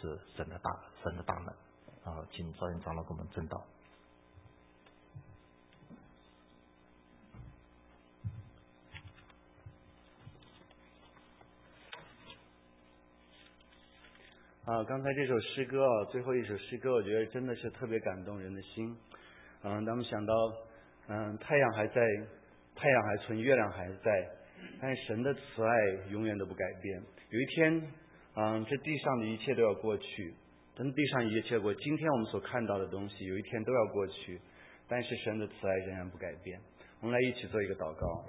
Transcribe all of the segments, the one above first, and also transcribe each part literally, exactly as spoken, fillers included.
是神的大神的大能啊！请赵云长老给我们证道。 啊，刚才这首诗歌啊，最后一首诗歌，我觉得真的是特别感动人的心。嗯，当我们想到，嗯，太阳还在，太阳还存，月亮还在，但是神的慈爱永远都不改变。有一天，嗯，这地上的一切都要过去，等地上一切过，今天我们所看到的东西，有一天都要过去，但是神的慈爱仍然不改变。我们来一起做一个祷告。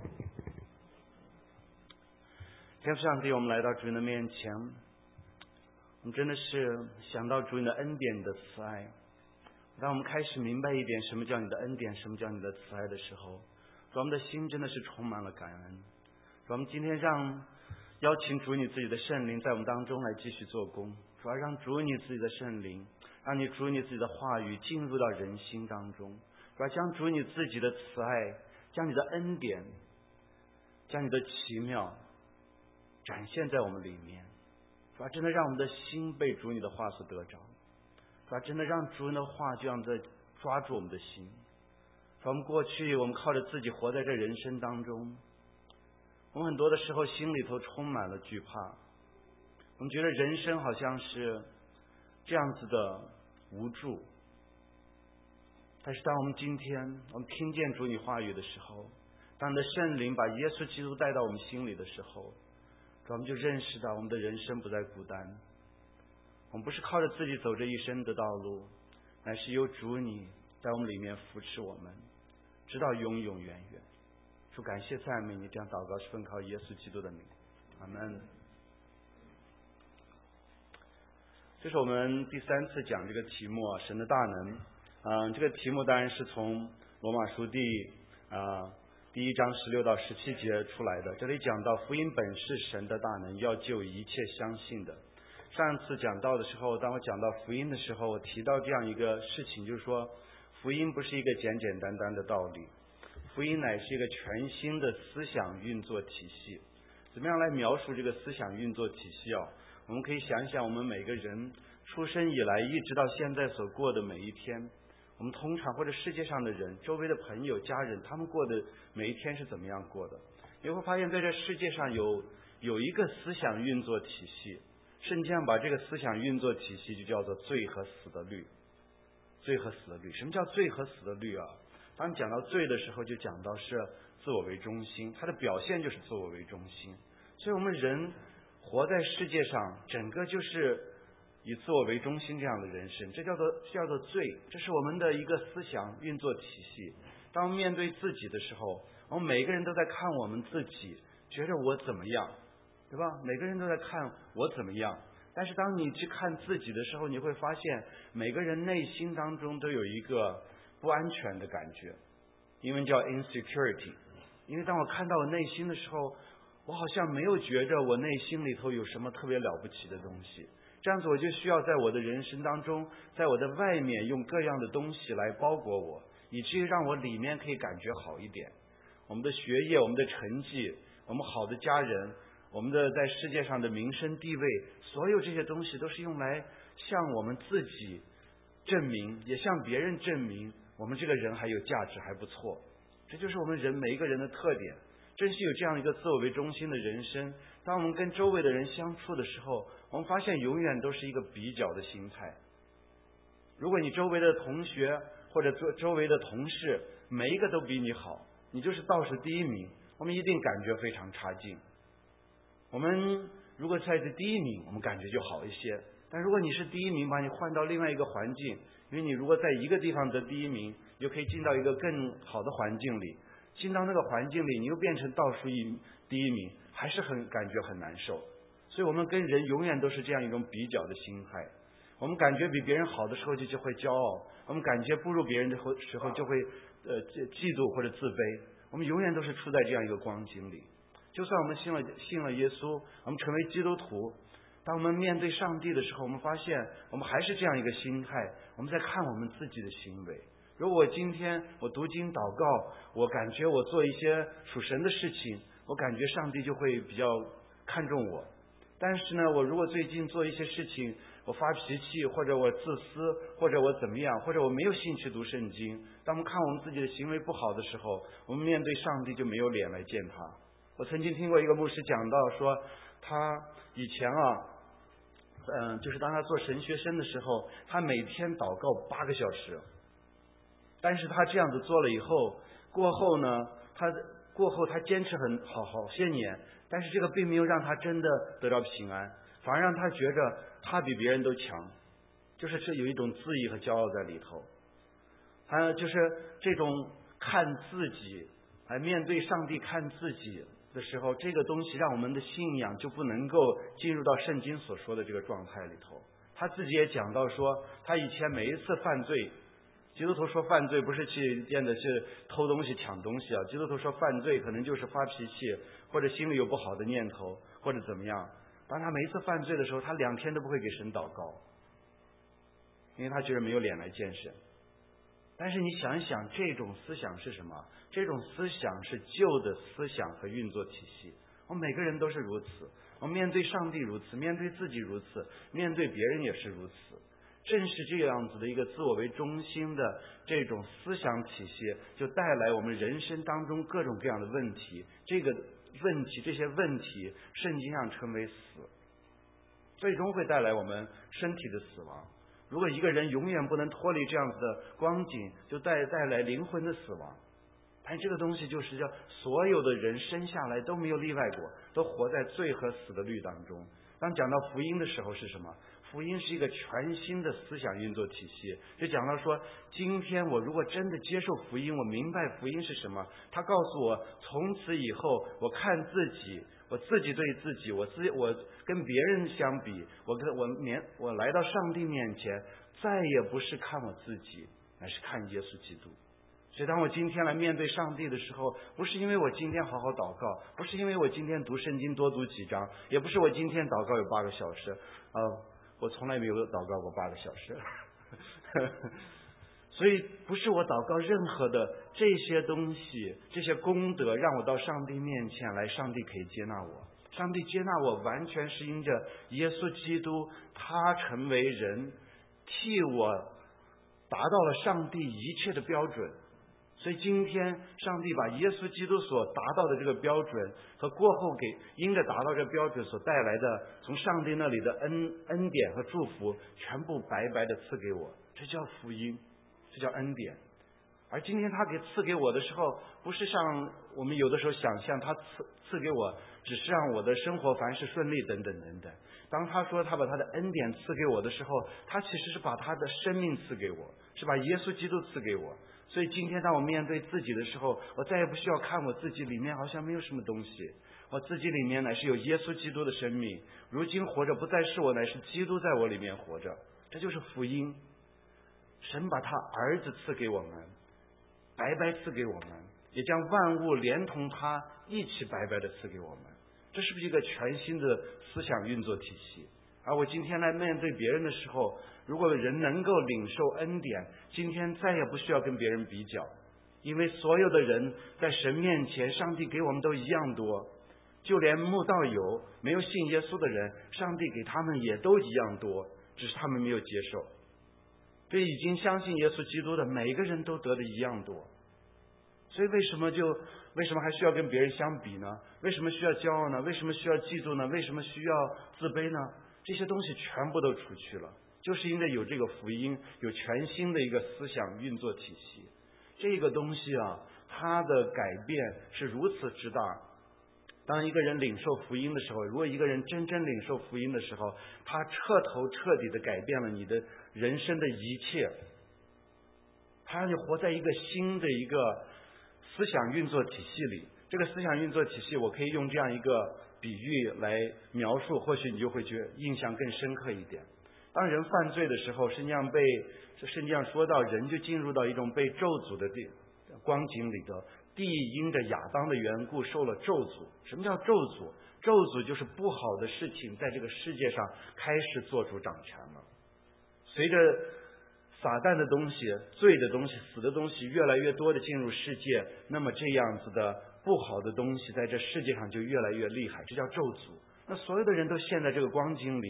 天父上帝，我们来到主你的面前。我们真的是想到主你的恩典、你的慈爱，当我们开始明白一点什么叫你的恩典，什么叫你的慈爱的时候，我们的心真的是充满了感恩。我们今天让邀请主你自己的圣灵在我们当中来继续做工，主要让主你自己的圣灵，让你主你自己的话语进入到人心当中，主要将主你自己的慈爱，将你的恩典，将你的奇妙展现在我们里面。主要真的让我们的心被主你的话所得着，主要真的让主你的话这样在抓住我们的心。我们过去我们靠着自己活在这人生当中，我们很多的时候心里头充满了惧怕，我们觉得人生好像是这样子的无助。但是当我们今天我们听见主你话语的时候，当你的圣灵把耶稣基督带到我们心里的时候，我们就认识到我们的人生不再孤单，我们不是靠着自己走这一生的道路，乃是有主你在我们里面扶持我们，直到永永远远。主感谢赞美你，这样祷告是奉靠耶稣基督的名，阿门。这是我们第三次讲这个题目啊，神的大能。嗯，这个题目当然是从罗马书第啊。第一章十六到十七节出来的，这里讲到福音本是神的大能，要救一切相信的。上次讲到的时候，当我讲到福音的时候，我提到这样一个事情，就是说福音不是一个简简单单的道理，福音乃是一个全新的思想运作体系。怎么样来描述这个思想运作体系啊？我们可以想一想，我们每个人出生以来一直到现在所过的每一天，我们通常或者世界上的人，周围的朋友家人，他们过的每一天是怎么样过的？你会发现在这世界上有有一个思想运作体系，圣经上把这个思想运作体系就叫做罪和死的律。罪和死的律，什么叫罪和死的律啊？当讲到罪的时候，就讲到是自我为中心，它的表现就是自我为中心。所以我们人活在世界上，整个就是以自我为中心这样的人生，这叫做叫做罪，这是我们的一个思想运作体系。当我们面对自己的时候，我们每个人都在看我们自己，觉得我怎么样，对吧？每个人都在看我怎么样。但是当你去看自己的时候，你会发现每个人内心当中都有一个不安全的感觉，英文叫 insecurity。 因为当我看到我内心的时候，我好像没有觉着我内心里头有什么特别了不起的东西，这样子我就需要在我的人生当中，在我的外面用各样的东西来包裹我，以至于让我里面可以感觉好一点。我们的学业，我们的成绩，我们好的家人，我们的在世界上的名声地位，所有这些东西都是用来向我们自己证明，也向别人证明我们这个人还有价值，还不错。这就是我们人每一个人的特点。正是有这样一个自我为中心的人生，当我们跟周围的人相处的时候，我们发现永远都是一个比较的心态。如果你周围的同学或者周周围的同事每一个都比你好，你就是倒数第一名，我们一定感觉非常差劲。我们如果在这第一名，我们感觉就好一些。但如果你是第一名，把你换到另外一个环境，因为你如果在一个地方得第一名，你就可以进到一个更好的环境里，进到那个环境里，你又变成倒数一第一名，还是很感觉很难受。所以我们跟人永远都是这样一种比较的心态。我们感觉比别人好的时候就就会骄傲，我们感觉不如别人的时候就会呃嫉妒或者自卑。我们永远都是处在这样一个光景里。就算我们信了信了耶稣，我们成为基督徒，当我们面对上帝的时候，我们发现我们还是这样一个心态，我们在看我们自己的行为。如果我今天我读经祷告，我感觉我做一些属神的事情，我感觉上帝就会比较看重我。但是呢，我如果最近做一些事情， 我发脾气，或者我自私，或者我怎么样，或者我没有兴趣读圣经。当我们看我们自己的行为不好的时候，我们面对上帝就没有脸来见他。我曾经听过一个牧师讲到说，他以前啊，嗯，就是当他做神学生的时候，他每天祷告八个小时。但是他这样子做了以后，过后呢，他过后他坚持很好好些年，但是这个并没有让他真的得到平安，反而让他觉着他比别人都强，就是这有一种自义和骄傲在里头。还有就是这种看自己，来面对上帝看自己的时候，这个东西让我们的信仰就不能够进入到圣经所说的这个状态里头。他自己也讲到说，他以前每一次犯罪，基督徒说犯罪不是去见的是偷东西抢东西啊，基督徒说犯罪可能就是发脾气，或者心里有不好的念头，或者怎么样。当他每一次犯罪的时候，他两天都不会给神祷告，因为他觉得没有脸来见神。但是你想一想，这种思想是什么？这种思想是旧的思想和运作体系。我们每个人都是如此，我们面对上帝如此，面对自己如此，面对别人也是如此。正是这样子的一个自我为中心的这种思想体系，就带来我们人生当中各种各样的问题。这个问题，这些问题，圣经上称为死，最终会带来我们身体的死亡。如果一个人永远不能脱离这样子的光景，就带带来灵魂的死亡。但这个东西就是叫所有的人生下来都没有例外过，都活在罪和死的律当中。当讲到福音的时候是什么？福音是一个全新的思想运作体系，就讲到说，今天我如果真的接受福音，我明白福音是什么，他告诉我，从此以后我看自己，我自己对自己，我自我跟别人相比，我跟我面我来到上帝面前，再也不是看我自己，而是看耶稣基督。所以当我今天来面对上帝的时候，不是因为我今天好好祷告，不是因为我今天读圣经多读几章，也不是我今天祷告有八个小时，呃我从来没有祷告过八个小时所以不是我祷告任何的这些东西，这些功德让我到上帝面前来，上帝可以接纳我。上帝接纳我完全是因着耶稣基督，他成为人，替我达到了上帝一切的标准。所以今天上帝把耶稣基督所达到的这个标准和过后给因着达到这个标准所带来的从上帝那里的恩恩典和祝福，全部白白的赐给我，这叫福音，这叫恩典。而今天他给赐给我的时候，不是像我们有的时候想象他赐赐给我只是让我的生活凡事顺利等等等等。当他说他把他的恩典赐给我的时候，他其实是把他的生命赐给我，是把耶稣基督赐给我。所以今天当我面对自己的时候，我再也不需要看我自己里面好像没有什么东西，我自己里面乃是有耶稣基督的生命，如今活着不再是我，乃是基督在我里面活着。这就是福音，神把他儿子赐给我们，白白赐给我们，也将万物连同他一起白白的赐给我们。这是不是一个全新的思想运作体系？而我今天来面对别人的时候，如果人能够领受恩典，今天再也不需要跟别人比较，因为所有的人在神面前，上帝给我们都一样多，就连慕道友没有信耶稣的人，上帝给他们也都一样多，只是他们没有接受。对已经相信耶稣基督的每一个人都得的一样多。所以为什么就为什么还需要跟别人相比呢？为什么需要骄傲呢？为什么需要嫉妒呢？为什么需要自卑呢？这些东西全部都除去了，就是因为有这个福音，有全新的一个思想运作体系。这个东西啊，它的改变是如此之大。当一个人领受福音的时候，如果一个人真正领受福音的时候，他彻头彻底的改变了你的人生的一切，他让你活在一个新的一个思想运作体系里。这个思想运作体系，我可以用这样一个比喻来描述，或许你就会觉得印象更深刻一点。当人犯罪的时候，圣经上被圣经上说到，人就进入到一种被咒诅的地光景里头。地因着亚当的缘故受了咒诅。什么叫咒诅？咒诅就是不好的事情在这个世界上开始做主掌权了。随着撒旦的东西、罪的东西、死的东西越来越多的进入世界，那么这样子的不好的东西在这世界上就越来越厉害，这叫咒诅。那所有的人都陷在这个光景里，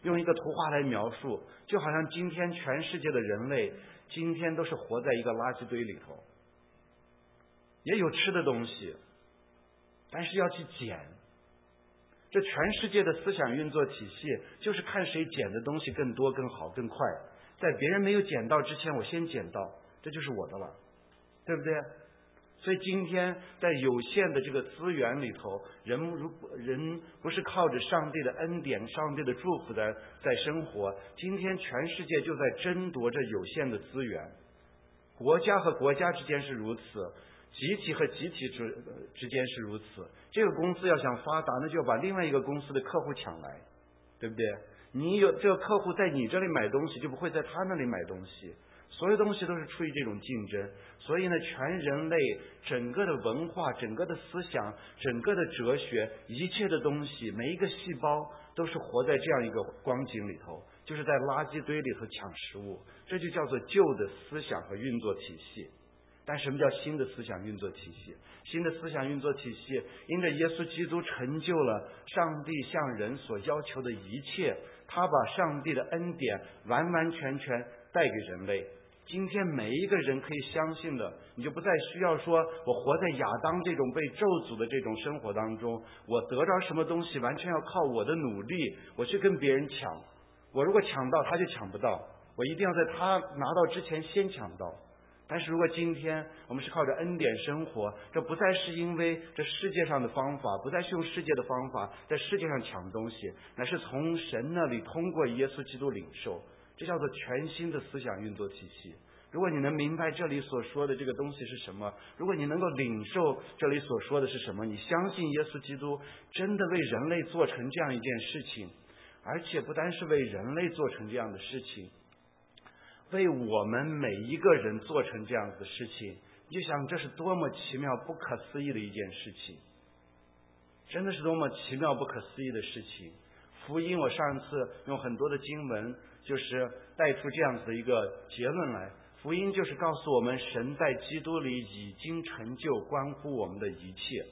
用一个图画来描述，就好像今天全世界的人类今天都是活在一个垃圾堆里头，也有吃的东西，但是要去捡。这全世界的思想运作体系就是看谁捡的东西更多更好更快，在别人没有捡到之前我先捡到，这就是我的了，对不对？所以今天在有限的这个资源里头，人如人不是靠着上帝的恩典上帝的祝福在在生活，今天全世界就在争夺着有限的资源，国家和国家之间是如此，集体和集体之之间是如此。这个公司要想发达，那就要把另外一个公司的客户抢来，对不对？你有这个客户在你这里买东西，就不会在他那里买东西。所有东西都是出于这种竞争，所以呢，全人类整个的文化、整个的思想、整个的哲学，一切的东西，每一个细胞都是活在这样一个光景里头，就是在垃圾堆里头抢食物。这就叫做旧的思想和运作体系。但什么叫新的思想运作体系？新的思想运作体系，因着耶稣基督成就了上帝向人所要求的一切，他把上帝的恩典完完全全带给人类。今天每一个人可以相信的，你就不再需要说我活在亚当这种被咒诅的这种生活当中，我得着什么东西完全要靠我的努力，我去跟别人抢，我如果抢到他就抢不到，我一定要在他拿到之前先抢到。但是如果今天我们是靠着恩典生活，这不再是因为这世界上的方法，不再是用世界的方法在世界上抢东西，乃是从神那里通过耶稣基督领受，这叫做全新的思想运作体系。如果你能明白这里所说的这个东西是什么，如果你能够领受这里所说的是什么，你相信耶稣基督真的为人类做成这样一件事情，而且不单是为人类做成这样的事情，为我们每一个人做成这样子的事情，你就想这是多么奇妙不可思议的一件事情，真的是多么奇妙不可思议的事情。福音我上次用很多的经文就是带出这样子的一个结论来，福音就是告诉我们神在基督里已经成就关乎我们的一切，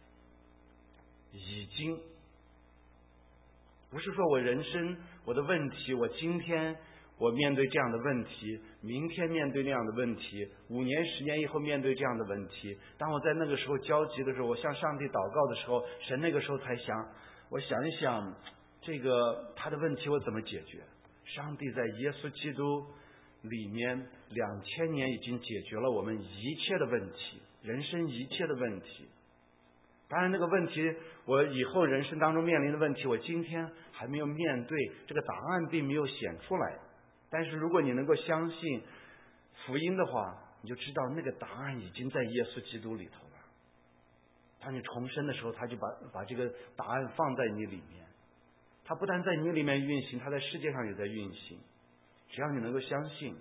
已经不是说我人生我的问题，我今天我面对这样的问题，明天面对那样的问题，五年十年以后面对这样的问题，当我在那个时候焦急的时候，我向上帝祷告的时候，神那个时候才想，我想一想这个他的问题我怎么解决。上帝在耶稣基督里面两千年已经解决了我们一切的问题，人生一切的问题。当然那个问题我以后人生当中面临的问题，我今天还没有面对，这个答案并没有显出来。但是如果你能够相信福音的话，你就知道那个答案已经在耶稣基督里头了。当你重生的时候，他就把把这个答案放在你里面，他不但在你里面运行，他在世界上也在运行。只要你能够相信，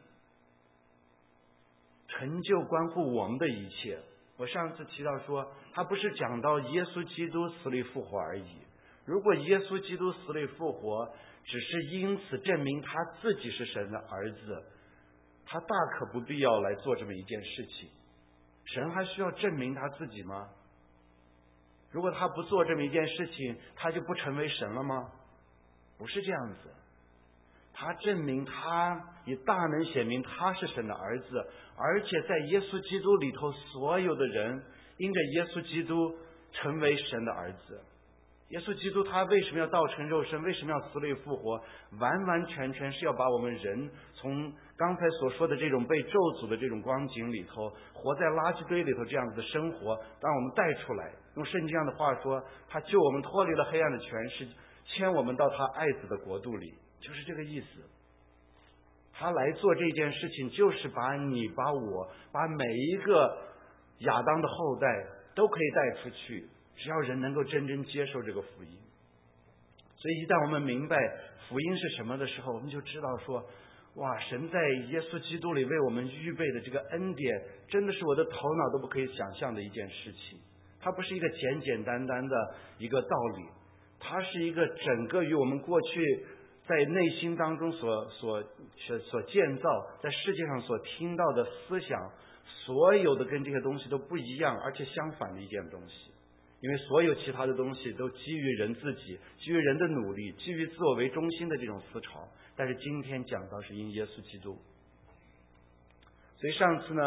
成就关乎我们的一切。我上次提到说，他不是讲到耶稣基督死里复活而已。如果耶稣基督死里复活只是因此证明他自己是神的儿子，他大可不必要来做这么一件事情。神还需要证明他自己吗？如果他不做这么一件事情，他就不成为神了吗？不是这样子。他证明他以大能显明他是神的儿子，而且在耶稣基督里头，所有的人因着耶稣基督成为神的儿子。耶稣基督他为什么要道成肉身，为什么要死里复活，完完全全是要把我们人从刚才所说的这种被咒诅的这种光景里头，活在垃圾堆里头这样子的生活，让我们带出来。用圣经上的话说，他救我们脱离了黑暗的权势，牵我们到他爱子的国度里，就是这个意思。他来做这件事情，就是把你把我把每一个亚当的后代都可以带出去，只要人能够真正接受这个福音。所以一旦我们明白福音是什么的时候，我们就知道说，哇，神在耶稣基督里为我们预备的这个恩典，真的是我的头脑都不可以想象的一件事情。它不是一个简简单单的一个道理，它是一个整个与我们过去在内心当中所所所建造，在世界上所听到的思想，所有的跟这些东西都不一样，而且相反的一件东西。 因为所有其他的东西都基于人自己，基于人的努力，基于自我为中心的这种思潮。但是今天讲到是因耶稣基督。所以上次呢，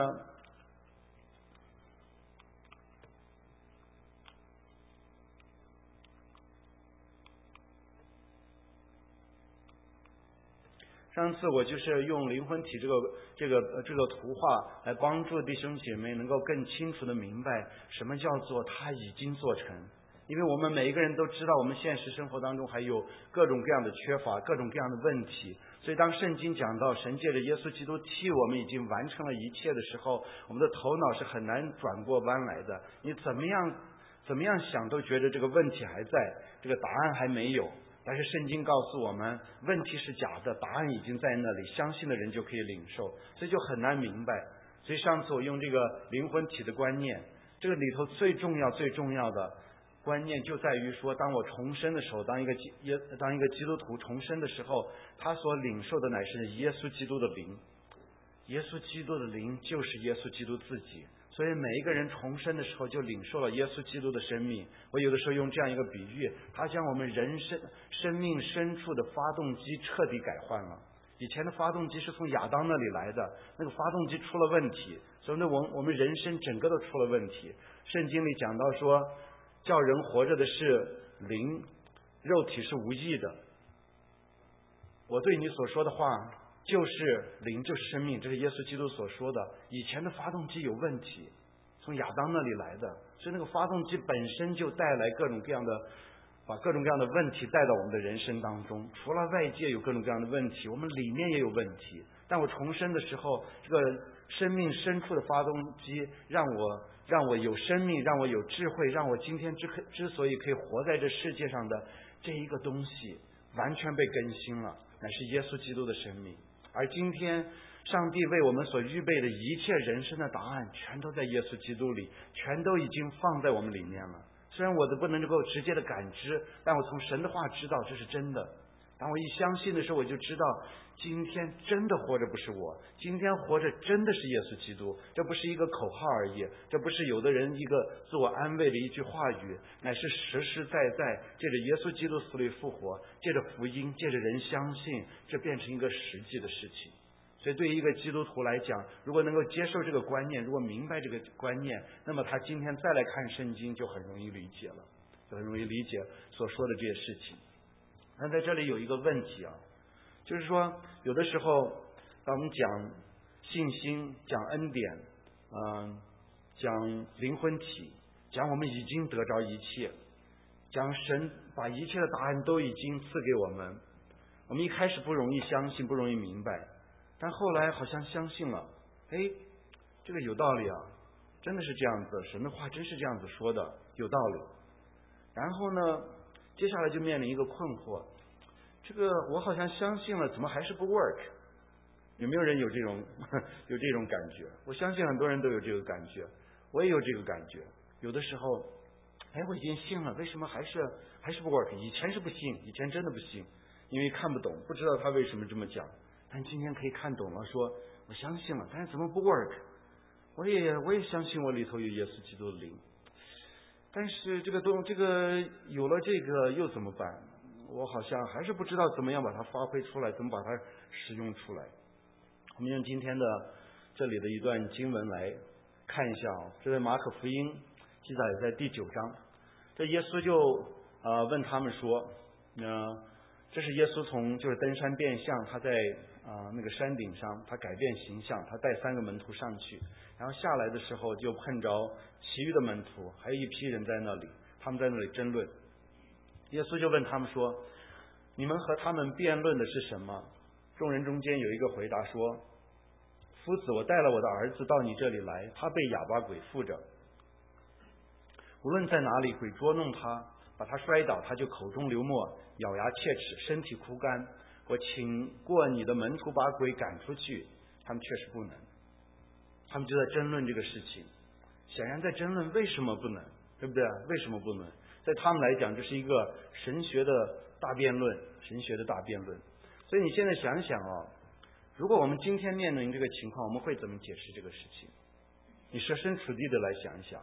上次我就是用灵魂体这个这个这个图画来帮助弟兄姐妹能够更清楚的明白什么叫做他已经做成。因为我们每一个人都知道，我们现实生活当中还有各种各样的缺乏，各种各样的问题。所以当圣经讲到神借着耶稣基督替我们已经完成了一切的时候，我们的头脑是很难转过弯来的。你怎么样怎么样想都觉得这个问题还在，这个答案还没有。但是圣经告诉我们，问题是假的，答案已经在那里，相信的人就可以领受，所以就很难明白。所以上次我用这个灵魂体的观念，这个里头最重要最重要的观念就在于说，当我重生的时候，当一个基耶当一个基督徒重生的时候，他所领受的乃是耶稣基督的灵，耶稣基督的灵就是耶稣基督自己。所以每一个人重生的时候就领受了耶稣基督的生命。我有的时候用这样一个比喻，他将我们人生生命深处的发动机彻底改换了。以前的发动机是从亚当那里来的，那个发动机出了问题，所以呢，我我们人生整个都出了问题。圣经里讲到说，叫人活着的是灵，肉体是无益的。我对你所说的话就是灵，就是生命，这是耶稣基督所说的。以前的发动机有问题，从亚当那里来的，所以那个发动机本身就带来各种各样的，把各种各样的问题带到我们的人生当中。除了外界有各种各样的问题，我们里面也有问题。但我重生的时候，这个生命深处的发动机让我让我有生命，让我有智慧，让我今天之之所以可以活在这世界上的这一个东西完全被更新了，乃是耶稣基督的生命。而今天上帝为我们所预备的一切人生的答案全都在耶稣基督里，全都已经放在我们里面了。虽然我的不能够直接的感知，但我从神的话知道这是真的。当我一相信的时候，我就知道今天真的活着不是我，今天活着真的是耶稣基督。这不是一个口号而已，这不是有的人一个自我安慰的一句话语，乃是实实在在借着耶稣基督死里复活，借着福音，借着人相信，这变成一个实际的事情。所以对于一个基督徒来讲，如果能够接受这个观念，如果明白这个观念，那么他今天再来看圣经就很容易理解了，就很容易理解所说的这些事情。那在这里有一个问题啊，就是说有的时候当我们讲信心，讲恩典，嗯，讲灵魂体，讲我们已经得着一切，讲神把一切的答案都已经赐给我们，我们一开始不容易相信，不容易明白，但后来好像相信了，哎，这个有道理啊，真的是这样子，神的话真是这样子说的，有道理。然后呢，接下来就面临一个困惑，这个我好像相信了，怎么还是不 work？ 有没有人有这种有这种感觉？我相信很多人都有这个感觉，我也有这个感觉。有的时候，哎，我已经信了，为什么还是还是不 work？ 以前是不信，以前真的不信，因为看不懂，不知道他为什么这么讲。但今天可以看懂了，说我相信了，但是怎么不 work？ 我也我也相信我里头有耶稣基督的灵。但是这个东这个有了这个又怎么办？我好像还是不知道怎么样把它发挥出来，怎么把它使用出来。我们用今天的这里的一段经文来看一下啊，这在马可福音记载在第九章。这耶稣就呃问他们说，呃，这是耶稣从就是登山变相，他在啊、呃、那个山顶上，他改变形象，他带三个门徒上去。然后下来的时候就碰着其余的门徒，还有一批人在那里，他们在那里争论。耶稣就问他们说，你们和他们辩论的是什么？众人中间有一个回答说，夫子，我带了我的儿子到你这里来，他被哑巴鬼附着，无论在哪里，鬼捉弄他，把他摔倒，他就口中流沫，咬牙切齿，身体枯干。我请过你的门徒把鬼赶出去，他们确实不能。他们就在争论这个事情，显然在争论为什么不能，对不对？为什么不能？在他们来讲，这是一个神学的大辩论，神学的大辩论。所以你现在想想啊，如果我们今天面临这个情况，我们会怎么解释这个事情？你设身处地的来想一想，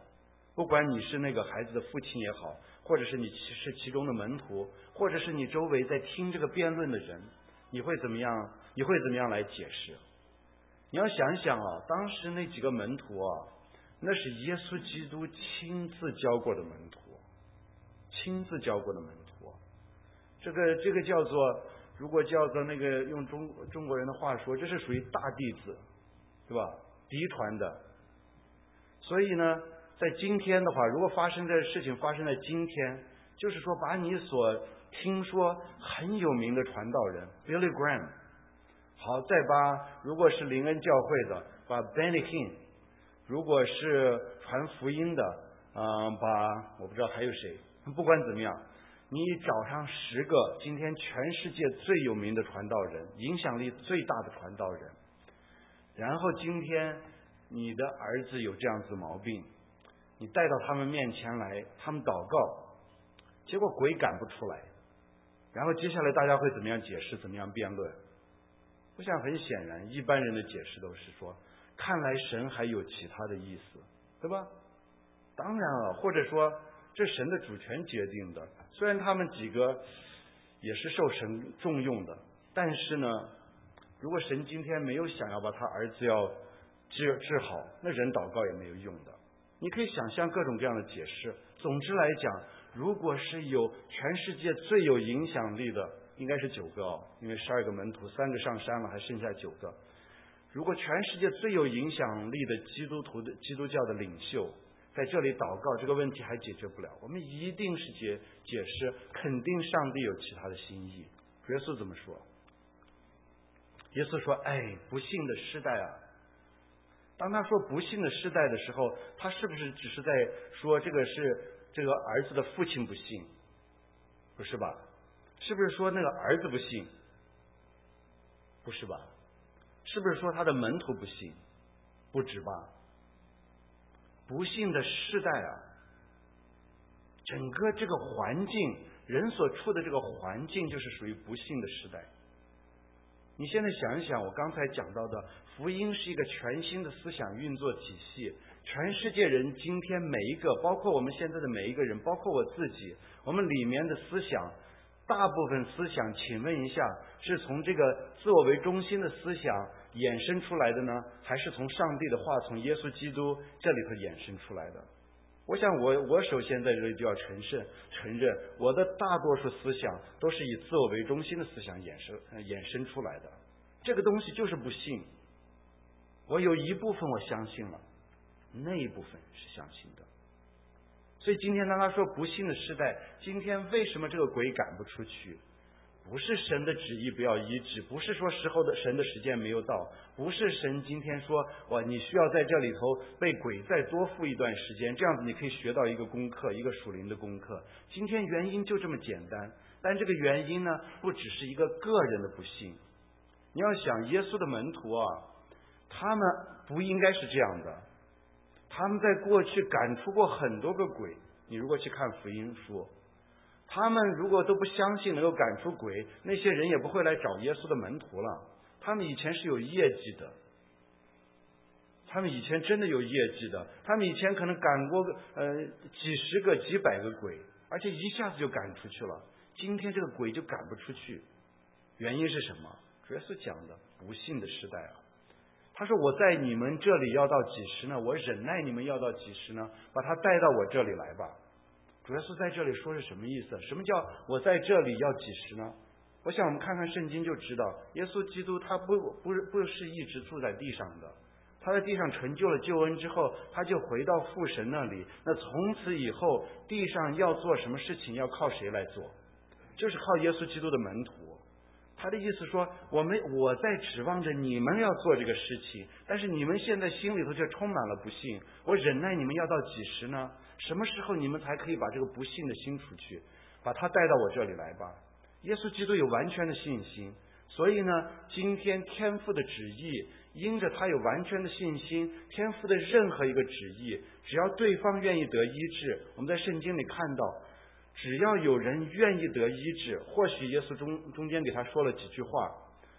不管你是那个孩子的父亲也好，或者是你是其中的门徒，或者是你周围在听这个辩论的人，你会怎么样？你会怎么样来解释？你要想想啊，当时那几个门徒啊，那是耶稣基督亲自教过的门徒，亲自教过的门徒。这个这个叫做，如果叫做那个用中中国人的话说，这是属于大弟子，对吧？嫡传的。所以呢，在今天的话，如果发生这事情发生在今天，就是说把你所听说很有名的传道人 Billy Graham， 好，再把如果是灵恩教会的，把 Benny Hinn， 如果是传福音的，嗯、呃，把我不知道还有谁，不管怎么样，你找上十个今天全世界最有名的传道人，影响力最大的传道人，然后今天你的儿子有这样子毛病，你带到他们面前来，他们祷告，结果鬼赶不出来，然后接下来大家会怎么样解释，怎么样辩论？我想很显然，一般人的解释都是说，看来神还有其他的意思，对吧？当然了，或者说这神的主权决定的，虽然他们几个也是受神重用的，但是呢，如果神今天没有想要把他儿子要治治好，那人祷告也没有用的。你可以想象各种各样的解释。总之来讲，如果是有全世界最有影响力的，应该是九个哦，因为十二个门徒，三个上山了，还剩下九个。如果全世界最有影响力的基督徒的基督教的领袖在这里祷告，这个问题还解决不了。我们一定是解解释，肯定上帝有其他的心意。耶稣怎么说？耶稣说：“哎，不幸的世代啊！”当他说不幸的世代的时候，他是不是只是在说这个是这个儿子的父亲不幸？不是吧？是不是说那个儿子不幸？不是吧？是不是说他的门徒不幸？不止吧？不幸的世代啊，整个这个环境，人所处的这个环境就是属于不幸的时代。你现在想一想，我刚才讲到的福音是一个全新的思想运作体系，全世界人今天每一个，包括我们现在的每一个人，包括我自己，我们里面的思想，大部分思想，请问一下，是从这个自我为中心的思想衍生出来的呢，还是从上帝的话，从耶稣基督这里头衍生出来的？我想我我首先在这里就要承认承认我的大多数思想都是以自我为中心的思想衍生衍生出来的，这个东西就是不信。我有一部分我相信了，那一部分是相信的。所以今天当他说不幸的时代，今天为什么这个鬼赶不出去？不是神的旨意不要医治，不是说时候的神的时间没有到，不是神今天说哇你需要在这里头被鬼再多付一段时间，这样子你可以学到一个功课，一个属灵的功课。今天原因就这么简单，但这个原因呢，不只是一个个人的不幸。你要想耶稣的门徒啊，他们不应该是这样的，他们在过去赶出过很多个鬼。你如果去看福音书，他们如果都不相信能够赶出鬼，那些人也不会来找耶稣的门徒了。他们以前是有业绩的，他们以前真的有业绩的，他们以前可能赶过呃几十个几百个鬼，而且一下子就赶出去了。今天这个鬼就赶不出去，原因是什么？耶稣讲的不幸的时代啊，他说我在你们这里要到几时呢？我忍耐你们要到几时呢？把他带到我这里来吧。主要是在这里说是什么意思？什么叫我在这里要几时呢？我想我们看看圣经就知道，耶稣基督他不不不是一直住在地上的，他在地上成就了救恩之后，他就回到父神那里。那从此以后，地上要做什么事情，要靠谁来做？就是靠耶稣基督的门徒。他的意思说，我们我在指望着你们要做这个事情，但是你们现在心里头却充满了不幸。我忍耐你们要到几时呢？什么时候你们才可以把这个不幸的心除去，把他带到我这里来吧？耶稣基督有完全的信心，所以呢，今天天父的旨意，因着他有完全的信心，天父的任何一个旨意，只要对方愿意得医治，我们在圣经里看到，只要有人愿意得医治，或许耶稣中中间给他说了几句话，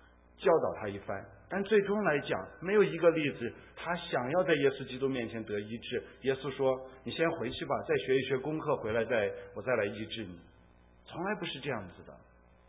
教导他一番，但最终来讲，没有一个例子他想要在耶稣基督面前得医治。耶稣说：“你先回去吧，再学一学功课，回来再我再来医治你。”从来不是这样子的。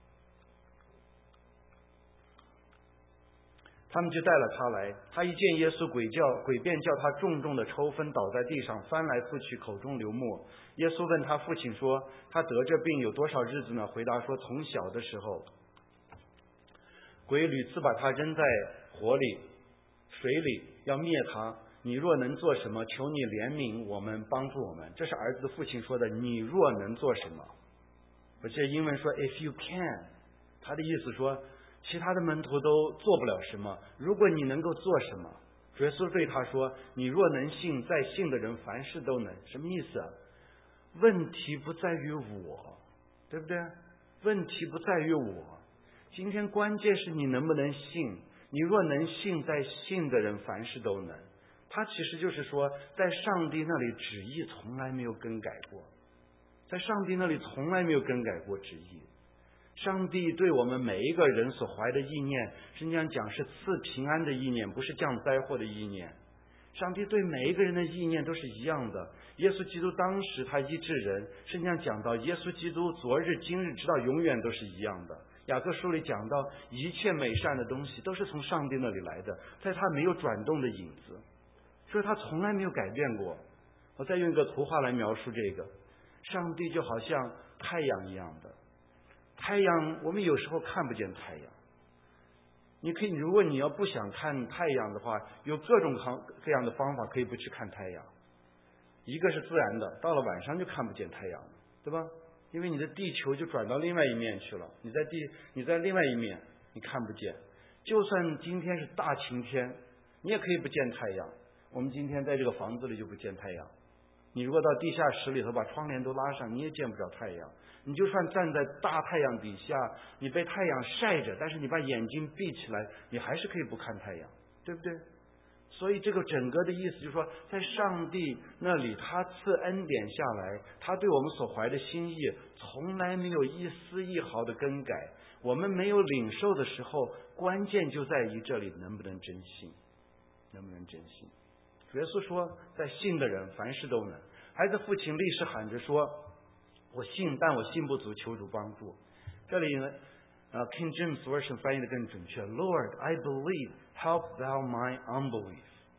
他们就带了他来，他一见耶稣，鬼叫鬼便叫他重重的抽风，倒在地上，翻来覆去，口中流沫。耶稣问他父亲说：“他得这病有多少日子呢？”回答说：“从小的时候。”鬼屡次把他扔在火里、水里，要灭他。你若能做什么，求你怜悯我们，帮助我们。这是儿子的父亲说的。你若能做什么？我记得英文说 "If you can"， 他的意思说，其他的门徒都做不了什么，如果你能够做什么？耶稣对他说：“你若能信，在信的人凡事都能。”什么意思啊？问题不在于我，对不对？问题不在于我。今天关键是你能不能信。你若能信，在信的人凡事都能。他其实就是说，在上帝那里旨意从来没有更改过，在上帝那里从来没有更改过旨意。上帝对我们每一个人所怀的意念，实际上讲是赐平安的意念，不是降灾祸的意念。上帝对每一个人的意念都是一样的。耶稣基督当时他医治人，实际上讲到耶稣基督昨日今日直到永远都是一样的。雅各书里讲到一切美善的东西都是从上帝那里来的，在他没有转动的影子，所以他从来没有改变过。我再用一个图画来描述这个，上帝就好像太阳一样的。太阳我们有时候看不见太阳，你可以，如果你要不想看太阳的话，有各种各样的方法可以不去看太阳。一个是自然的，到了晚上就看不见太阳了，对吧？因为你的地球就转到另外一面去了，你在地你在另外一面你看不见。就算今天是大晴天，你也可以不见太阳。我们今天在这个房子里就不见太阳，你如果到地下室里头把窗帘都拉上，你也见不着太阳。你就算站在大太阳底下，你被太阳晒着，但是你把眼睛闭起来，你还是可以不看太阳，对不对？所以这个整个的意思就是说，在上帝那里他赐恩典下来，他对我们所怀的心意从来没有一丝一毫的更改。我们没有领受的时候，关键就在于这里能不能真信，能不能真信。耶稣说，在信的人凡事都能。孩子父亲立时喊着说：“我信，但我信不足，求主帮助。”这里呢，呃 King James Version 翻译的更准确 ：“Lord, I believe, help thou my unbelief。”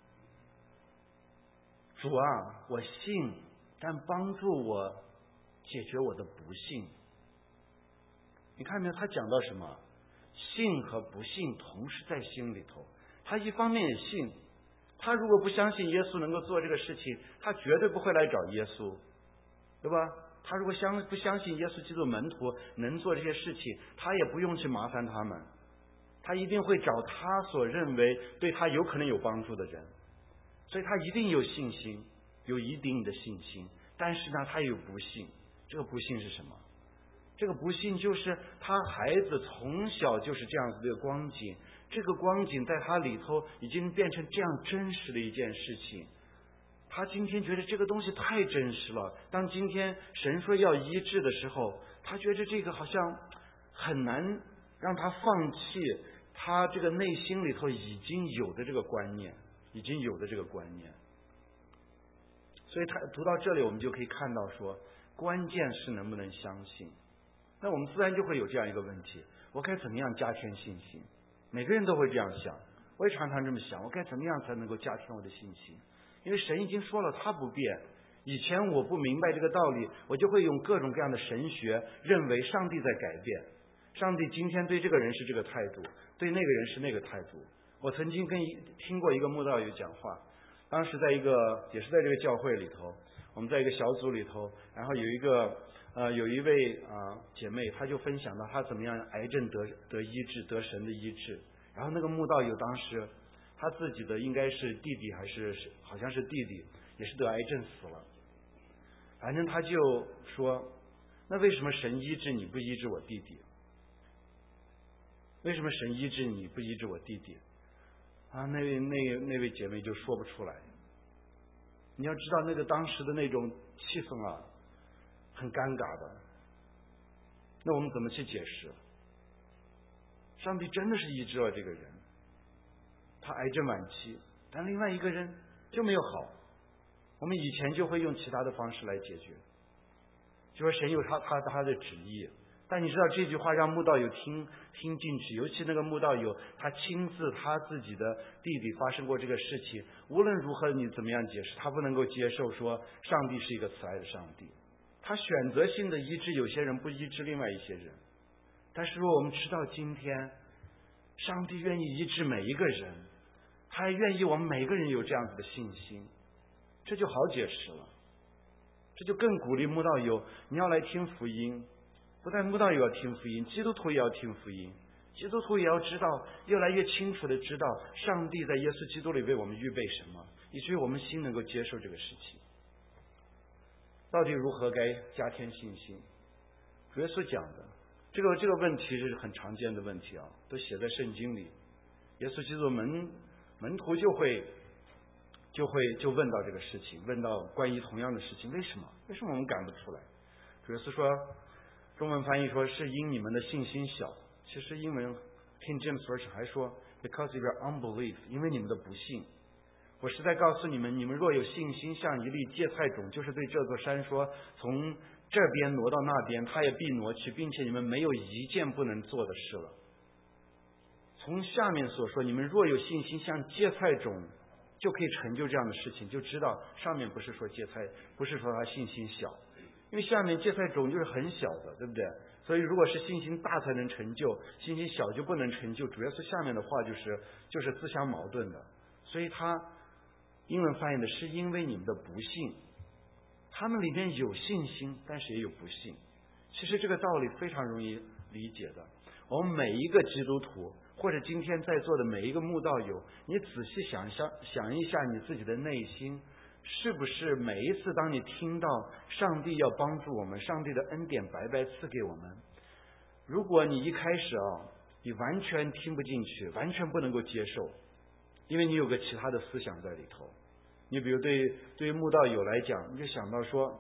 主啊，我信，但帮助我解决我的不信。你看没有？他讲到什么？信和不信同时在心里头。他一方面也信，他如果不相信耶稣能够做这个事情，他绝对不会来找耶稣，对吧？他如果相不相信耶稣基督门徒能做这些事情，他也不用去麻烦他们，他一定会找他所认为对他有可能有帮助的人。所以他一定有信心，有一定的信心，但是呢，他有不信。这个不信是什么？这个不信就是他孩子从小就是这样子的一个光景，这个光景在他里头已经变成这样真实的一件事情。他今天觉得这个东西太真实了，当今天神说要医治的时候，他觉得这个好像很难让他放弃他这个内心里头已经有的这个观念，已经有的这个观念。所以他读到这里，我们就可以看到说，关键是能不能相信。那我们自然就会有这样一个问题，我该怎么样加添信心？每个人都会这样想，我也常常这么想，我该怎么样才能够加添我的信心？因为神已经说了他不变。以前我不明白这个道理，我就会用各种各样的神学认为上帝在改变，上帝今天对这个人是这个态度，对那个人是那个态度。我曾经跟听过一个慕道友讲话，当时在一个也是在这个教会里头，我们在一个小组里头，然后有一个呃有一位啊、呃、姐妹，她就分享到她怎么样癌症得得医治，得神的医治。然后那个慕道友当时他自己的应该是弟弟还是好像是弟弟，也是得癌症死了。反正他就说，那为什么神医治你不医治我弟弟？为什么神医治你不医治我弟弟？啊，那位那那位姐妹就说不出来。你要知道那个当时的那种气氛啊，很尴尬的。那我们怎么去解释？ 上帝真的是医治了这个人，他癌症晚期，但另外一个人就没有好。我们以前就会用其他的方式来解决，就说神有他他他的旨意。但你知道这句话让慕道友听听进去，尤其那个慕道友他亲自他自己的弟弟发生过这个事情，无论如何你怎么样解释，他不能够接受说上帝是一个慈爱的上帝，他选择性的医治有些人，不医治另外一些人。但是如果我们知道今天上帝愿意医治每一个人，他还愿意我们每个人有这样子的信心，这就好解释了。这就更鼓励慕道友你要来听福音，不但慕道友要听福音，基督徒也要听福音，基督徒也要知道，越来越清楚的知道上帝在耶稣基督里为我们预备什么，以至于我们心能够接受这个事情。到底如何该加添信心？主耶稣讲的这个这个问题是很常见的问题啊，都写在圣经里。耶稣基督门门徒就会就会就问到这个事情，问到关于同样的事情，为什么为什么我们赶不出来？主耶稣说，中文翻译说是因你们的信心小，其实英文 King James Version 还说 because of your unbelief， 因为你们的不信。我实在告诉你们，你们若有信心像一粒芥菜种，就是对这座山说从这边挪到那边，它也必挪去，并且你们没有一件不能做的事了。从下面所说，你们若有信心像芥菜种，就可以成就这样的事情，就知道上面不是说芥菜，不是说他信心小，因为下面芥菜种就是很小的，对不对？所以如果是信心大才能成就，信心小就不能成就。主要是下面的话就是就是自相矛盾的，所以他英文翻译的是因为你们的不信。他们里面有信心，但是也有不信。其实这个道理非常容易理解的。我们每一个基督徒，或者今天在座的每一个慕道友，你仔细想想想一下你自己的内心，是不是每一次当你听到上帝要帮助我们，上帝的恩典白白赐给我们，如果你一开始啊，你完全听不进去，完全不能够接受，因为你有个其他的思想在里头。你比如对对于慕道友来讲，你就想到说，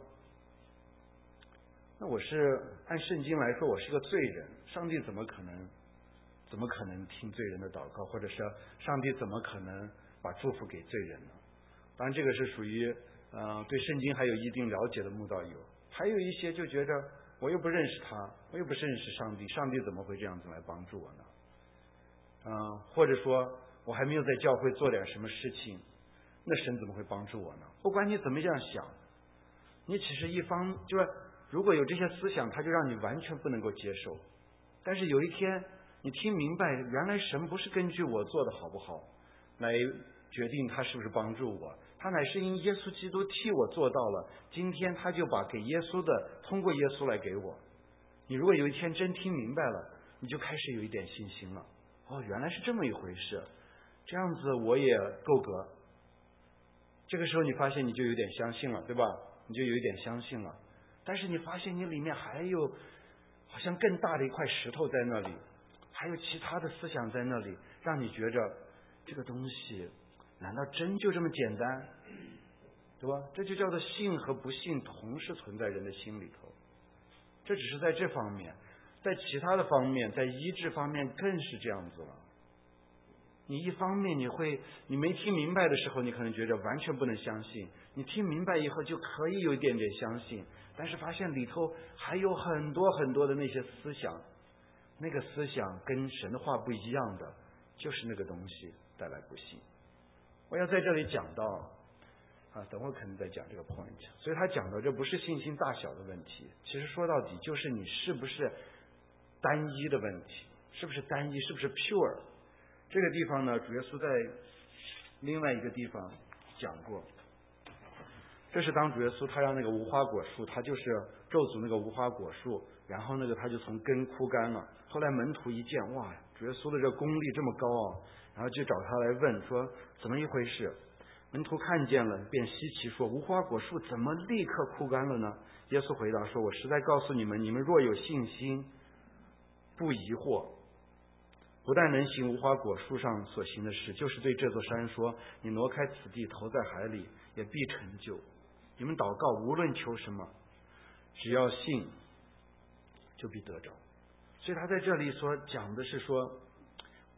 那我是按圣经来说，我是个罪人，上帝怎么可能怎么可能听罪人的祷告，或者是上帝怎么可能把祝福给罪人呢？当然这个是属于呃对圣经还有一定了解的慕道友，还有一些就觉着我又不认识他，我又不认识上帝，上帝怎么会这样子来帮助我呢？嗯、呃，或者说我还没有在教会做点什么事情，那神怎么会帮助我呢？不管你怎么样想，你其实一方就是如果有这些思想，它就让你完全不能够接受。但是有一天你听明白，原来神不是根据我做的好不好来决定他是不是帮助我，他乃是因耶稣基督替我做到了，今天他就把给耶稣的通过耶稣来给我。你如果有一天真听明白了，你就开始有一点信心了。哦，原来是这么一回事，这样子我也够格。这个时候你发现你就有点相信了，对吧？你就有一点相信了。但是你发现你里面还有好像更大的一块石头在那里，还有其他的思想在那里，让你觉着这个东西难道真就这么简单，对吧？这就叫做信和不信同时存在人的心里头。这只是在这方面，在其他的方面，在医治方面更是这样子了。你一方面你会你没听明白的时候，你可能觉得完全不能相信，你听明白以后就可以有一点点相信，但是发现里头还有很多很多的那些思想，那个思想跟神的话不一样的，就是那个东西带来不信。我要在这里讲到啊，等会可能再讲这个 point。 所以他讲到这不是信心大小的问题，其实说到底就是你是不是单一的问题，是不是单一，是不是 pure。 这个地方呢，主耶稣在另外一个地方讲过，这是当主耶稣他让那个无花果树，他就是咒诅那个无花果树，然后那个他就从根枯干了。后来门徒一见，哇，主耶稣的这功力这么高啊，然后就找他来问说怎么一回事。门徒看见了，便稀奇说，无花果树怎么立刻枯干了呢？耶稣回答说，我实在告诉你们，你们若有信心，不疑惑，不但能行无花果树上所行的事，就是对这座山说，你挪开此地，投在海里，也必成就。你们祷告无论求什么，只要信，就必得着。所以他在这里所讲的是说，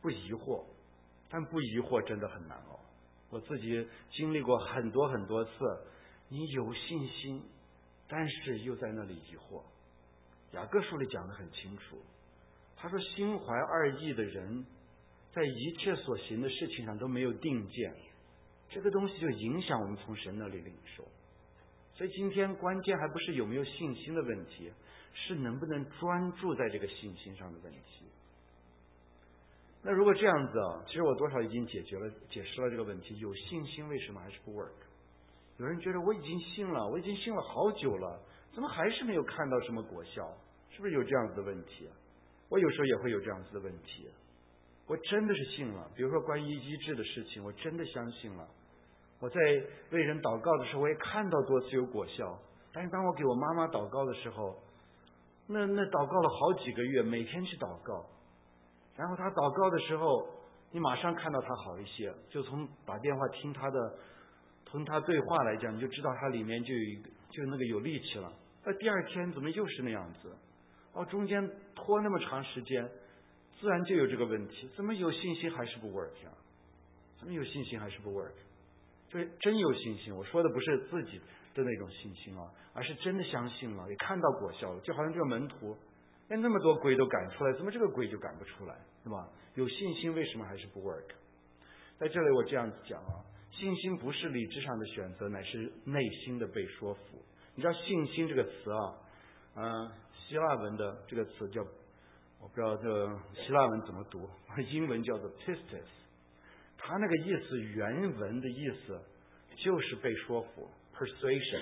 不疑惑，但不疑惑真的很难哦。我自己经历过很多很多次，你有信心，但是又在那里疑惑。雅各书里讲得很清楚，他说心怀二意的人，在一切所行的事情上都没有定见，这个东西就影响我们从神那里领受。所以今天关键还不是有没有信心的问题，是能不能专注在这个信心上的问题。那如果这样子啊，其实我多少已经解决了解释了这个问题，有信心为什么还是不 work？ 有人觉得我已经信了，我已经信了好久了，怎么还是没有看到什么果效？是不是有这样子的问题？我有时候也会有这样子的问题。我真的是信了，比如说关于医治的事情，我真的相信了。我在为人祷告的时候，我也看到多次有果效，但是当我给我妈妈祷告的时候，那那祷告了好几个月，每天去祷告，然后她祷告的时候，你马上看到她好一些，就从打电话听她的，从她对话来讲，你就知道她里面就有一个就那个有力气了。那第二天怎么又是那样子？哦，中间拖那么长时间，自然就有这个问题，怎么有信心还是不 work 呀？怎么有信心还是不 work？就是真有信心，我说的不是自己的那种信心啊，而是真的相信了，也看到果效了。就好像这个门徒，哎，那么多鬼都赶出来，怎么这个鬼就赶不出来，是吧？有信心为什么还是不 work？ 在这里我这样子讲啊，信心不是理智上的选择，乃是内心的被说服。你知道信心这个词啊，嗯、呃，希腊文的这个词叫，我不知道这个希腊文怎么读，英文叫做 pistis。他那个意思，原文的意思就是被说服 persuasion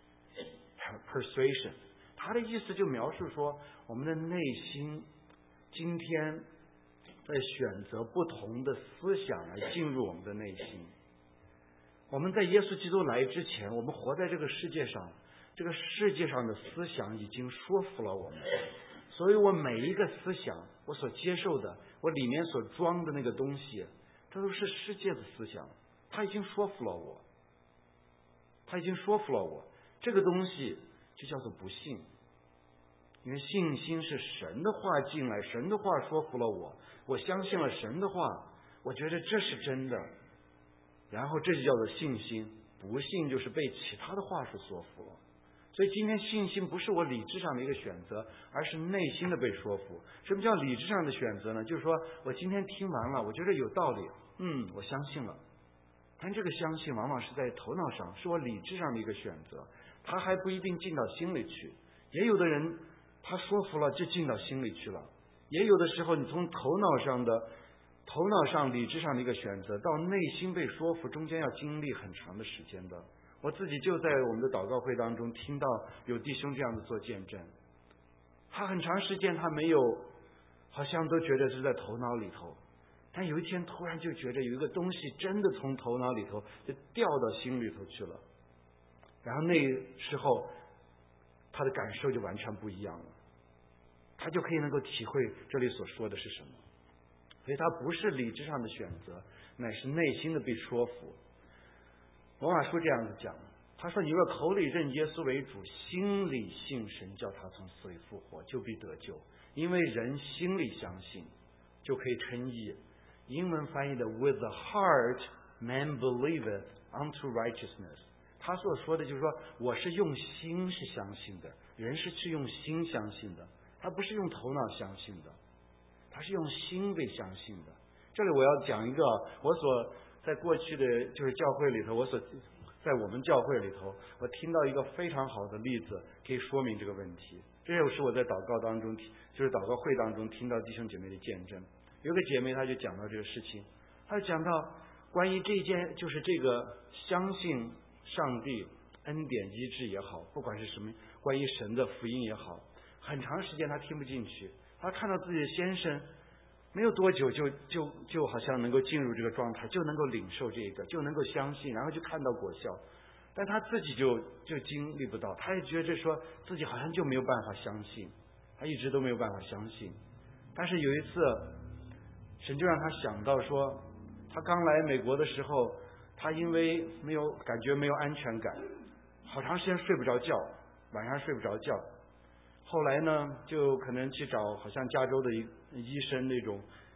persuasion。 他的意思就描述说，我们的内心今天在选择不同的思想来进入我们的内心。我们在耶稣基督来之前，我们活在这个世界上，这个世界上的思想已经说服了我们，所以我每一个思想，我所接受的，我里面所装的那个东西，这都是世界的思想，他已经说服了我，他已经说服了我，这个东西就叫做不信。因为信心是神的话进来，神的话说服了我，我相信了神的话，我觉得这是真的，然后这就叫做信心。不信就是被其他的话术说服了。所以今天信心不是我理智上的一个选择，而是内心的被说服。什么叫理智上的选择呢？就是说我今天听完了，我觉得有道理，嗯，我相信了。但这个相信往往是在头脑上，是我理智上的一个选择，它还不一定进到心里去。也有的人他说服了就进到心里去了，也有的时候你从头脑上的头脑上理智上的一个选择到内心被说服，中间要经历很长的时间的。我自己就在我们的祷告会当中听到有弟兄这样子做见证，他很长时间他没有，好像都觉得是在头脑里头，但有一天突然就觉得有一个东西真的从头脑里头就掉到心里头去了，然后那时候他的感受就完全不一样了，他就可以能够体会这里所说的是什么。所以他不是理智上的选择，乃是内心的被说服。罗马书这样子讲，他说你若口里认耶稣为主，心里信神叫他从死里复活，就必得救。因为人心里相信就可以称义，英文翻译的 with the heart man believeth unto righteousness， 他所说的就是说我是用心是相信的，人是去用心相信的，他不是用头脑相信的，他是用心被相信的。这里我要讲一个我所在过去的就是教会里头，我所在我们教会里头，我听到一个非常好的例子，可以说明这个问题。这也是我在祷告当中，就是祷告会当中听到弟兄姐妹的见证。有个姐妹她就讲到这个事情，她就讲到关于这件，就是这个相信上帝恩典医治也好，不管是什么关于神的福音也好，很长时间她听不进去，她看到自己的先生没有多久就就就好像能够进入这个状态，就能够领受这个，就能够相信，然后就看到果效，但他自己就就经历不到，他也觉得说自己好像就没有办法相信，他一直都没有办法相信。但是有一次神就让他想到说，他刚来美国的时候，他因为没有感觉没有安全感，好长时间睡不着觉，晚上睡不着觉，后来呢就可能去找好像加州的一医生那种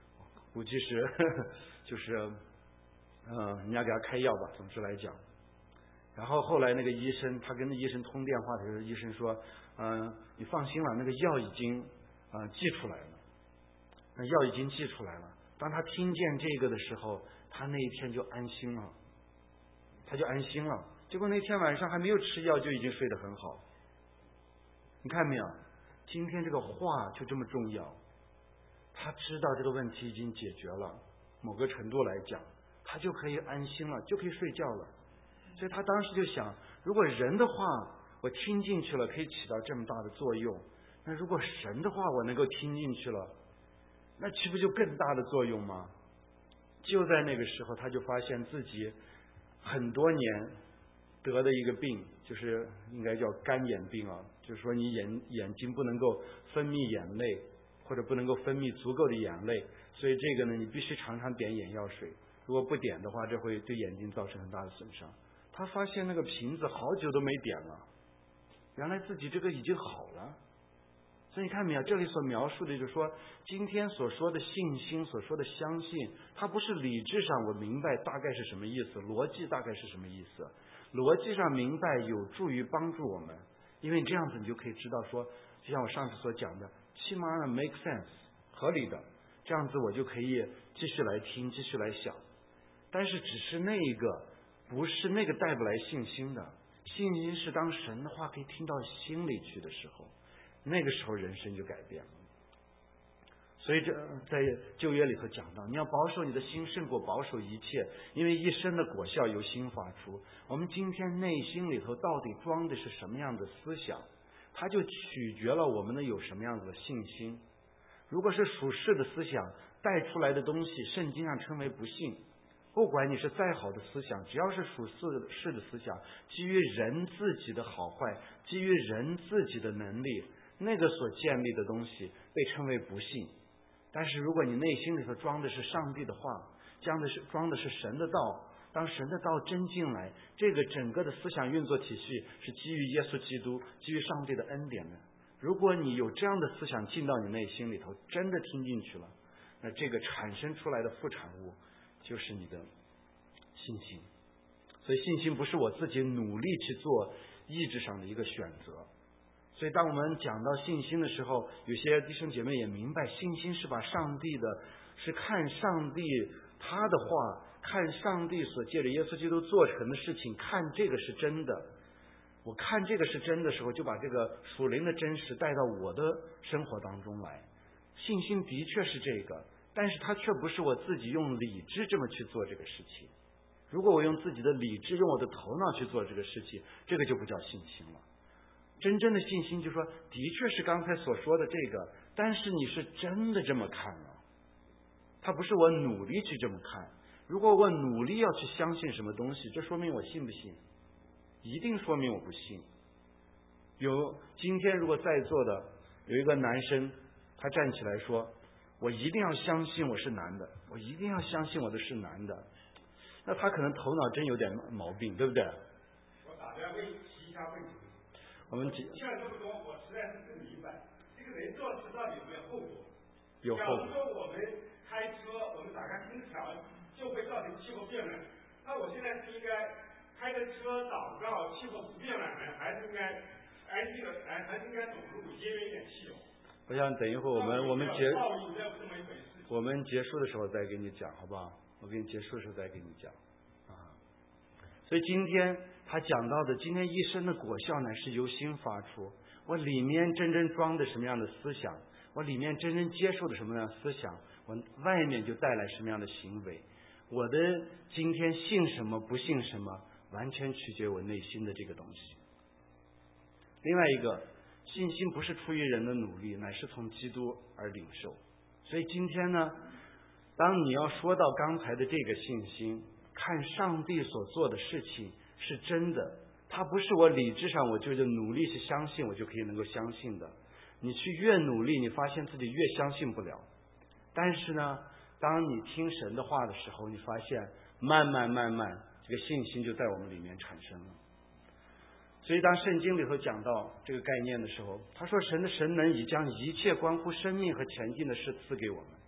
估计是呵呵就是嗯、呃，人家给他开药吧，总之来讲。然后后来那个医生，他跟那医生通电话的时候，医生说，嗯、呃，你放心了，那个药已经呃寄出来了，那药已经寄出来了。当他听见这个的时候，他那一天就安心了，他就安心了。结果那天晚上还没有吃药，就已经睡得很好。你看没有？今天这个话就这么重要。他知道这个问题已经解决了，某个程度来讲，他就可以安心了，就可以睡觉了。所以他当时就想，如果人的话我听进去了，可以起到这么大的作用，那如果神的话我能够听进去了，那岂不就更大的作用吗？就在那个时候，他就发现自己很多年得的一个病，就是应该叫干眼病啊，就是说你眼眼睛不能够分泌眼泪，或者不能够分泌足够的眼泪，所以这个呢，你必须常常点眼药水，如果不点的话，这会对眼睛造成很大的损伤。他发现那个瓶子好久都没点了，原来自己这个已经好了。所以你看没有，这里所描述的就是说，今天所说的信心，所说的相信，它不是理智上我明白大概是什么意思，逻辑大概是什么意思，逻辑上明白有助于帮助我们，因为这样子你就可以知道说，就像我上次所讲的，起码呢 make sense 合理的，这样子我就可以继续来听，继续来想。但是只是那一个不是那个带不来信心的，信心是当神的话可以听到心里去的时候，那个时候人生就改变了。所以这在旧约里头讲到，你要保守你的心胜过保守一切，因为一生的果效由心发出。我们今天内心里头到底装的是什么样的思想，它就取决了我们的有什么样子的信心。如果是属世的思想带出来的东西，圣经上称为不信。不管你是再好的思想，只要是属世的思想，基于人自己的好坏，基于人自己的能力，那个所建立的东西被称为不信。但是如果你内心里头装的是上帝的话，装的是装的是神的道，当神的道真进来，这个整个的思想运作体系是基于耶稣基督，基于上帝的恩典的。如果你有这样的思想进到你内心里头，真的听进去了，那这个产生出来的副产物就是你的信心。所以信心不是我自己努力去做意志上的一个选择。所以当我们讲到信心的时候，有些弟兄姐妹也明白，信心是把上帝的，是看上帝他的话，看上帝所借着耶稣基督做成的事情，看这个是真的。我看这个是真的时候，就把这个属灵的真实带到我的生活当中来。信心的确是这个，但是它却不是我自己用理智这么去做这个事情。如果我用自己的理智，用我的头脑去做这个事情，这个就不叫信心了。真正的信心就是说，的确是刚才所说的这个，但是你是真的这么看了，它不是我努力去这么看。如果我努力要去相信什么东西，这说明我信不信？一定说明我不信。有今天如果在座的有一个男生，他站起来说，我一定要相信我是男的，我一定要相信我的是男的，那他可能头脑真有点毛病，对不对？ 我打算问提一下问题。 我们欠这么多，我实在是不明白，这个人做事到底有没有后果？ 有后果。 假如说我们开车，我们打开空调，就会造成气候变暖。那我现在是应该开着车祷告，气候不变暖呢，还是应该安静的，还还是应该走路节约一点汽油？ 我想等一会儿我们我们结道理没有这么一回事。 我们结束的时候再给你讲，好不好？我给你结束的时候再给你讲啊。所以今天他讲到的，今天一生的果效呢是由心发出。我里面真正装的什么样的思想，我里面真正接受的什么样的思想，我外面就带来什么样的行为。我的今天信什么不信什么，完全取决于我内心的这个东西。另外一个，信心不是出于人的努力，乃是从基督而领受。所以今天呢，当你要说到刚才的这个信心，看上帝所做的事情是真的，它不是我理智上我就努力去相信我就可以能够相信的。你去越努力，你发现自己越相信不了。但是呢，当你听神的话的时候，你发现慢慢慢慢这个信心就在我们里面产生了。所以当圣经里头讲到这个概念的时候，他说神的神能已将一切关乎生命和前进的事赐给我们。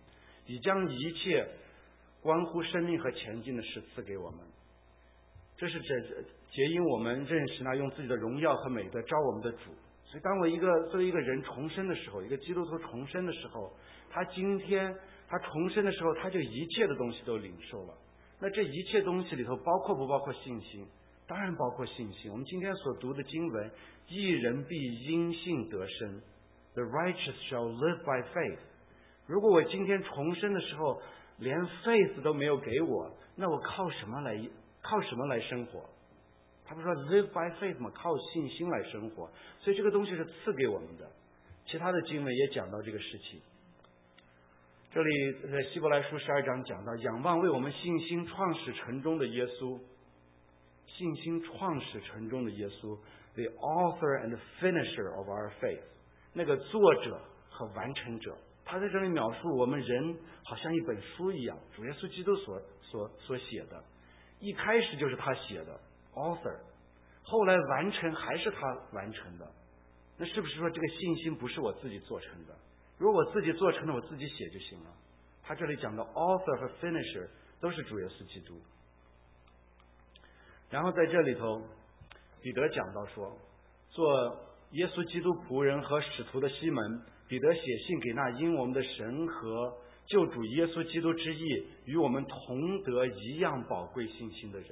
已将一切关乎生命和前进的事赐给我们。这是这结因我们认识那用自己的荣耀和美德招我们的主。所以当我一个作为一个人重生的时候，一个基督徒重生的时候，他今天他重生的时候，他就一切的东西都领受了。那这一切东西里头包括不包括信心？当然包括信心。我们今天所读的经文，义人必因信得生， The righteous shall live by faith。 如果我今天重生的时候连 faith 都没有给我，那我靠什么来靠什么来生活？他不说 live by faith 吗？靠信心来生活。所以这个东西是赐给我们的。其他的经文也讲到这个事情。这里在希伯来书十二章讲到，仰望为我们信心创始成终的耶稣，信心创始成终的耶稣 ，the author and finisher of our faith， 那个作者和完成者。他在这里描述我们人好像一本书一样，主耶稣基督所所所写的，一开始就是他写的 author， 后来完成还是他完成的。那是不是说这个信心不是我自己做成的？如果我自己做成的，我自己写就行了。他这里讲的 author 和 finisher 都是主耶稣基督。然后在这里头，彼得讲到说，做耶稣基督仆人和使徒的西门，彼得写信给那因我们的神和救主耶稣基督之义与我们同得一样宝贵信心的人。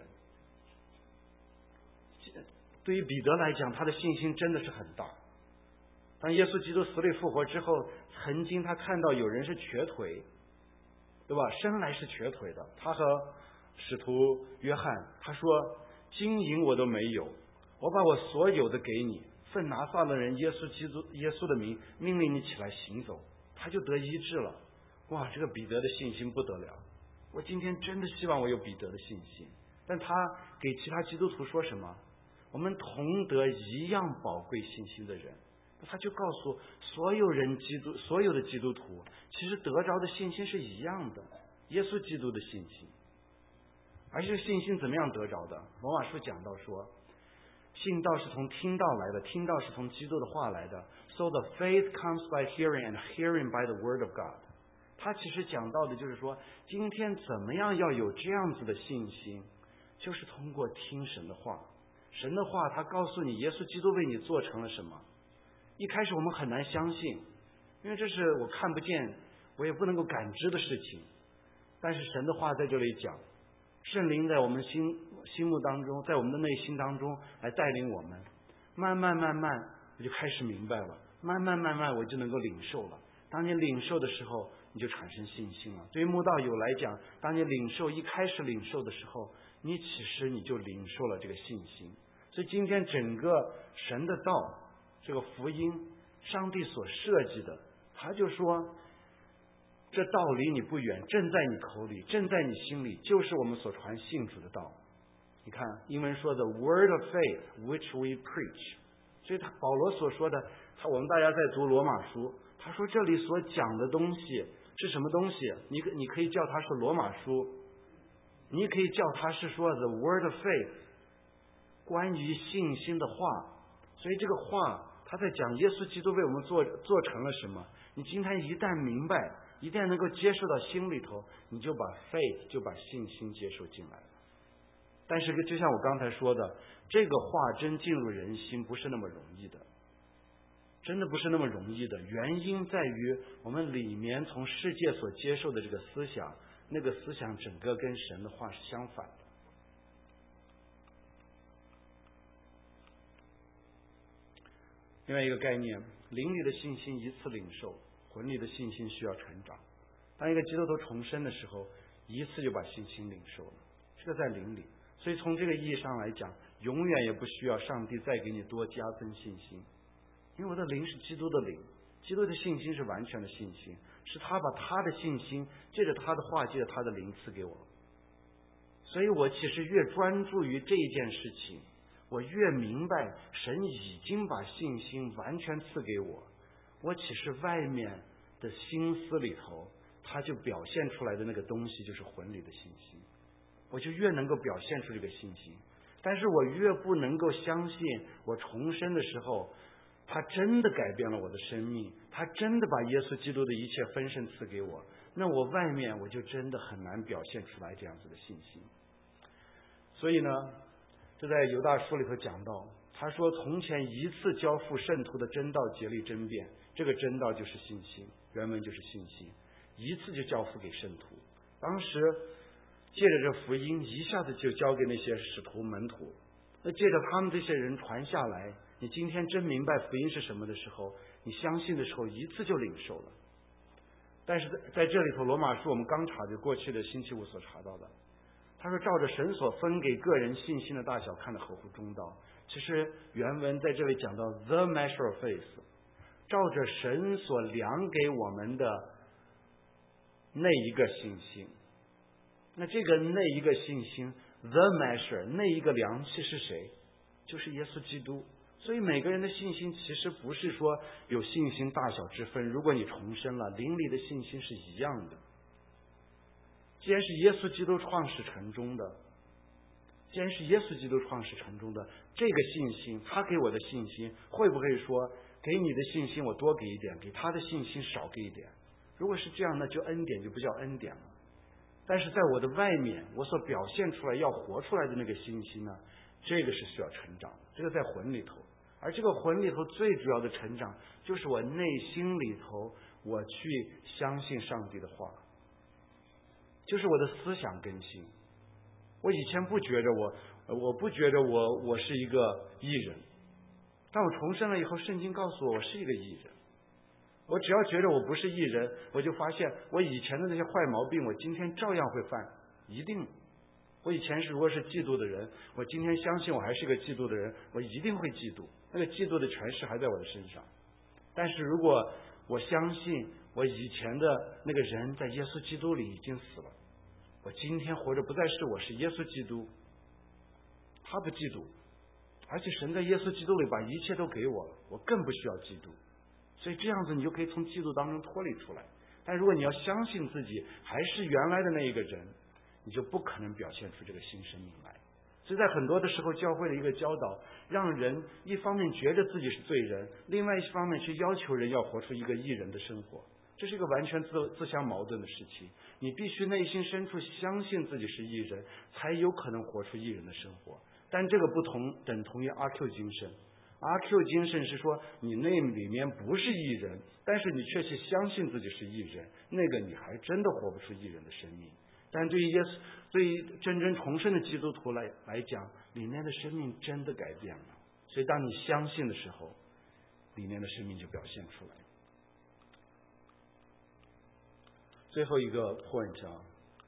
对于彼得来讲，他的信心真的是很大。当耶稣基督死里复活之后，曾经他看到有人是瘸腿，对吧？生来是瘸腿的。他和使徒约翰他说，金银我都没有，我把我所有的给你，奉拿撒勒人耶稣基督耶稣的名命令你起来行走，他就得医治了。哇，这个彼得的信心不得了。我今天真的希望我有彼得的信心。但他给其他基督徒说什么？我们同得一样宝贵信心的人。他就告诉所有人基督所有的基督徒，其实得着的信心是一样的，耶稣基督的信心。而这个信心怎么样得着的？罗马书讲到说，信道是从听道来的，听道是从基督的话来的。So the faith comes by hearing, and hearing by the word of God。 他其实讲到的就是说，今天怎么样要有这样子的信心，就是通过听神的话。神的话他告诉你耶稣基督为你做成了什么。一开始我们很难相信，因为这是我看不见我也不能够感知的事情。但是神的话在这里讲，圣灵在我们心心目当中，在我们的内心当中来带领我们，慢慢慢慢我就开始明白了，慢慢慢慢我就能够领受了。当你领受的时候，你就产生信心了。对于慕道友来讲，当你领受一开始领受的时候，你其实你就领受了这个信心。所以今天整个神的道，这个福音，上帝所设计的，他就说这道离你不远，正在你口里，正在你心里，就是我们所传信主的道。你看英文说的 word of faith which we preach。 所以他保罗所说的，他我们大家在读罗马书，他说这里所讲的东西是什么东西？你你可以叫它是罗马书，你可以叫它是说 the word of faith， 关于信心的话。所以这个话他在讲耶稣基督为我们做做成了什么。你今天一旦明白，一旦能够接受到心里头，你就把 faith 就把信心接受进来了。但是就像我刚才说的，这个话真进入人心不是那么容易的，真的不是那么容易的。原因在于我们里面从世界所接受的这个思想，那个思想整个跟神的话是相反的。另外一个概念，灵里的信心一次领受，魂里的信心需要成长。当一个基督徒重生的时候，一次就把信心领受了，这个在灵里。所以从这个意义上来讲，永远也不需要上帝再给你多加增信心，因为我的灵是基督的灵，基督的信心是完全的信心，是他把他的信心借着他的话，借着他的灵赐给我。所以我其实越专注于这件事情，我越明白神已经把信心完全赐给我，我其实外面的心思里头，它就表现出来的那个东西就是魂里的信心，我就越能够表现出这个信心。但是我越不能够相信我重生的时候，他真的改变了我的生命，他真的把耶稣基督的一切丰盛赐给我， 那我外面我就真的很难表现出来这样子的信心。所以呢，这在犹大书里头讲到，他说从前一次交付圣徒的真道竭力争辩，这个真道就是信心，原文就是信心，一次就交付给圣徒。当时借着这福音一下子就交给那些使徒门徒，那借着他们这些人传下来，你今天真明白福音是什么的时候，你相信的时候一次就领受了。但是在这里头，罗马书我们刚查的过去的星期五所查到的，他说照着神所分给个人信心的大小看得合乎中道。其实原文在这里讲到 the measure of faith， 照着神所量给我们的那一个信心。那这个那一个信心 the measure， 那一个量器是谁？就是耶稣基督。所以每个人的信心其实不是说有信心大小之分，如果你重生了，灵里的信心是一样的。既然是耶稣基督创始成终的，既然是耶稣基督创始成终的这个信心，他给我的信心，会不会说给你的信心我多给一点，给他的信心少给一点？如果是这样，那就恩典就不叫恩典了。但是在我的外面，我所表现出来要活出来的那个信心呢，这个是需要成长的，这个在魂里头。而这个魂里头最主要的成长，就是我内心里头我去相信上帝的话，就是我的思想更新。我以前不觉着我我不觉着我我是一个义人，但我重生了以后，圣经告诉我我是一个义人。我只要觉得我不是义人，我就发现我以前的那些坏毛病我今天照样会犯，一定。我以前是如果是嫉妒的人，我今天相信我还是个嫉妒的人，我一定会嫉妒，那个嫉妒的权势还在我的身上。但是如果我相信我以前的那个人在耶稣基督里已经死了，我今天活着不再是我，是耶稣基督，他不嫉妒，而且神在耶稣基督里把一切都给我了，我更不需要嫉妒。所以这样子你就可以从嫉妒当中脱离出来。但如果你要相信自己还是原来的那一个人，你就不可能表现出这个新生命来。所以在很多的时候，教会的一个教导，让人一方面觉得自己是罪人，另外一方面去要求人要活出一个义人的生活，这是一个完全自自相矛盾的事情。你必须内心深处相信自己是义人，才有可能活出义人的生活。但这个不同等同于阿 Q 精神。阿 Q 精神是说你那里面不是义人，但是你却是相信自己是义人，那个你还真的活不出义人的生命。但对于耶稣，对于真正重生的基督徒来来讲，里面的生命真的改变了。所以当你相信的时候，里面的生命就表现出来。最后一个 point 啊，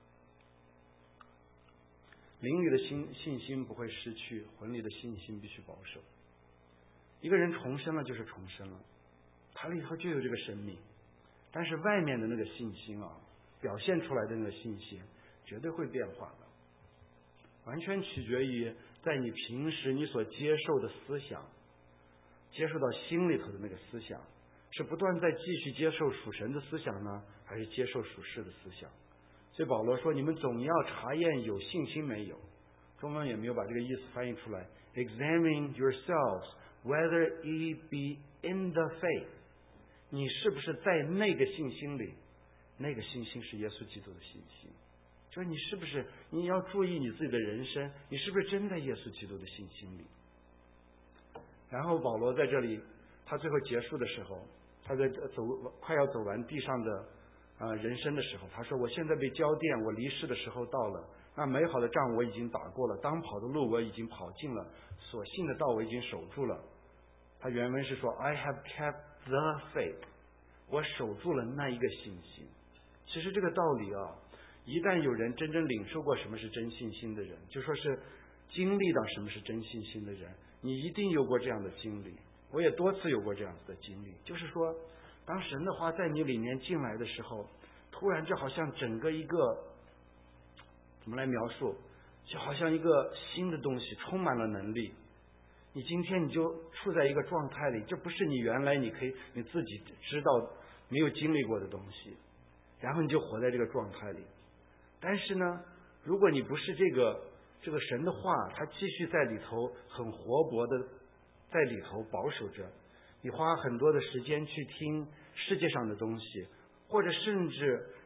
灵里的信信心不会失去，魂里的信心必须保守。一个人重生了就是重生了，他里头就有这个生命，但是外面的那个信心啊，表现出来的那个信心绝对会变化的，完全取决于在你平时你所接受的思想，接受到心里头的那个思想，是不断在继续接受属神的思想呢，还是接受属世的思想？所以保罗说，你们总要查验有信心没有。中文也没有把这个意思翻译出来。Examine yourselves whether ye be in the faith。你是不是在那个信心里？那个信心是耶稣基督的信心。就是你是不是，你要注意你自己的人生，你是不是真在耶稣基督的信心里？然后保罗在这里，他最后结束的时候，他在走快要走完地上的呃人生的时候，他说：“我现在被交奠，我离世的时候到了。那美好的仗我已经打过了，当跑的路我已经跑尽了，所信的道我已经守住了。”他原文是说 ：“I have kept the faith。”我守住了那一个信心。其实这个道理啊，一旦有人真正领受过什么是真信心的人，就说是经历到什么是真信心的人，你一定有过这样的经历。我也多次有过这样子的经历，就是说，当神的话在你里面进来的时候，突然就好像整个一个怎么来描述，就好像一个新的东西充满了能力。你今天你就处在一个状态里，这不是你原来你可以你自己知道没有经历过的东西，然后你就活在这个状态里。但是呢，如果你不是这个这个神的话，它继续在里头很活泼的在里头保守着，你花很多的时间去听世界上的东西，或者甚至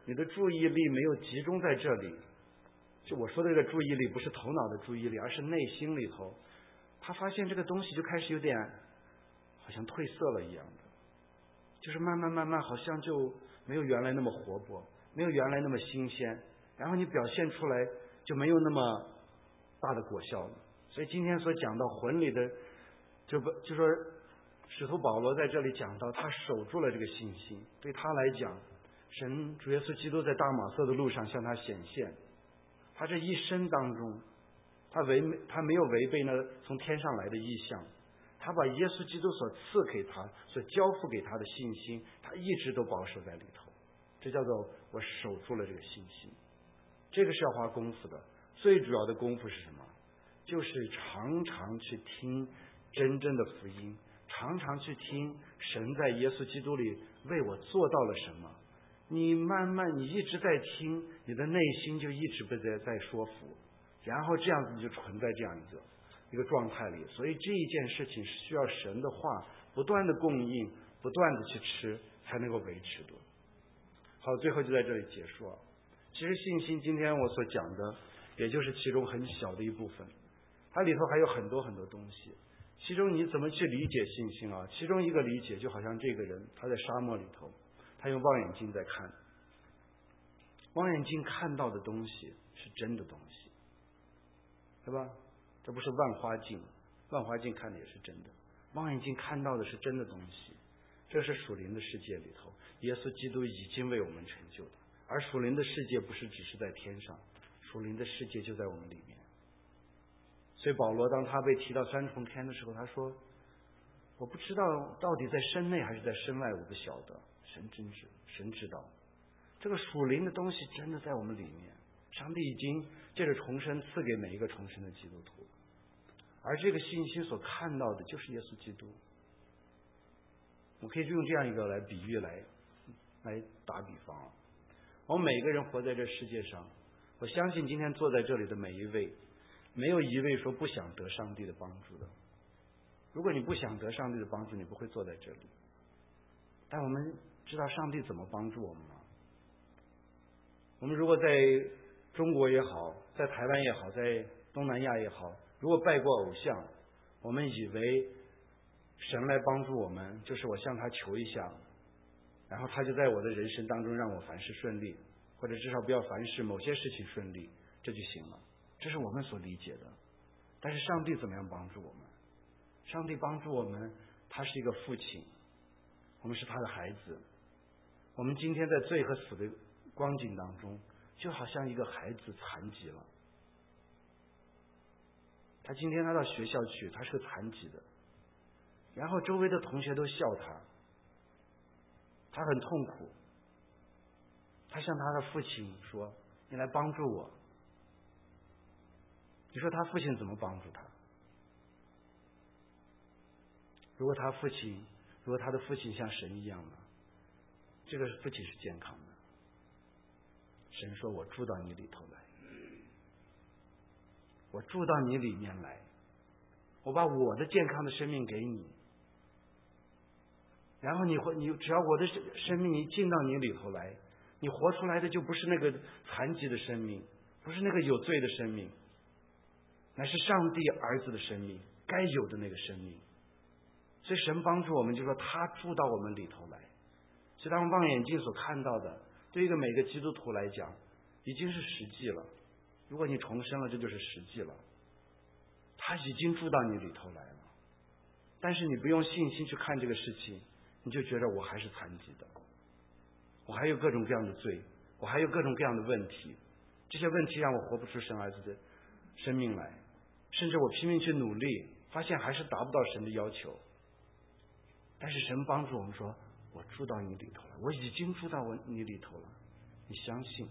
你的注意力没有集中在这里，就我说的这个注意力不是头脑的注意力，而是内心里头，他发现这个东西就开始有点好像褪色了一样的，就是慢慢慢慢好像就没有原来那么活泼，没有原来那么新鲜，然后你表现出来就没有那么大的果效了。所以今天所讲到魂里的，就不就说使徒保罗在这里讲到，他守住了这个信心，对他来讲，神主耶稣基督在大马色的路上向他显现，他这一生当中，他违他没有违背那从天上来的意象，他把耶稣基督所赐给他、所交付给他的信心，他一直都保守在里头。这叫做我守住了这个信心。这个是要花功夫的，最主要的功夫是什么？就是常常去听真正的福音，常常去听神在耶稣基督里为我做到了什么。你慢慢你一直在听，你的内心就一直被在在说服，然后这样子就存在这样一个一个状态里。所以这一件事情是需要神的话不断的供应，不断的去吃，才能够维持的。好，最后就在这里结束。其实信心今天我所讲的也就是其中很小的一部分，它里头还有很多很多东西。其中你怎么去理解信心啊？其中一个理解就好像这个人他在沙漠里头，他用望远镜在看，望远镜看到的东西是真的东西，对吧？这不是万花镜，万花镜看的也是真的，望远镜看到的是真的东西。这是属灵的世界里头，耶稣基督已经为我们成就的。而属灵的世界不是只是在天上，属灵的世界就在我们里面。所以保罗当他被提到三重天的时候，他说我不知道到底在身内还是在身外，我不晓得，神真知神知道。这个属灵的东西真的在我们里面，上帝已经借着重生赐给每一个重生的基督徒，而这个信心所看到的就是耶稣基督。我可以用这样一个来比喻来来打比方，我们每个人活在这世界上，我相信今天坐在这里的每一位，没有一位说不想得上帝的帮助的。如果你不想得上帝的帮助，你不会坐在这里。但我们知道上帝怎么帮助我们吗？我们如果在中国也好，在台湾也好，在东南亚也好，如果拜过偶像，我们以为神来帮助我们就是我向他求一下，然后他就在我的人生当中让我凡事顺利，或者至少不要凡事某些事情顺利，这就行了。这是我们所理解的。但是上帝怎么样帮助我们？上帝帮助我们，他是一个父亲，我们是他的孩子。我们今天在罪和死的光景当中，就好像一个孩子残疾了。他今天他到学校去，他是个残疾的，然后周围的同学都笑他，他很痛苦。他向他的父亲说：“你来帮助我。”你说他父亲怎么帮助他？如果他父亲，如果他的父亲像神一样的，这个父亲是健康的。神说：“我住到你里头来，我住到你里面来，我把我的健康的生命给你，然后你会，你只要我的生命一进到你里头来，你活出来的就不是那个残疾的生命，不是那个有罪的生命，乃是上帝儿子的生命，该有的那个生命。”所以神帮助我们，就说他住到我们里头来。所以当望远镜所看到的，对一个每个基督徒来讲，已经是实际了。如果你重生了，这就是实际了。他已经住到你里头来了。但是你不用信心去看这个事情，你就觉得我还是残疾的，我还有各种各样的罪，我还有各种各样的问题，这些问题让我活不出神儿子的生命来，甚至我拼命去努力，发现还是达不到神的要求。但是神帮助我们说，我住到你里头了，我已经住到我你里头了，你相信。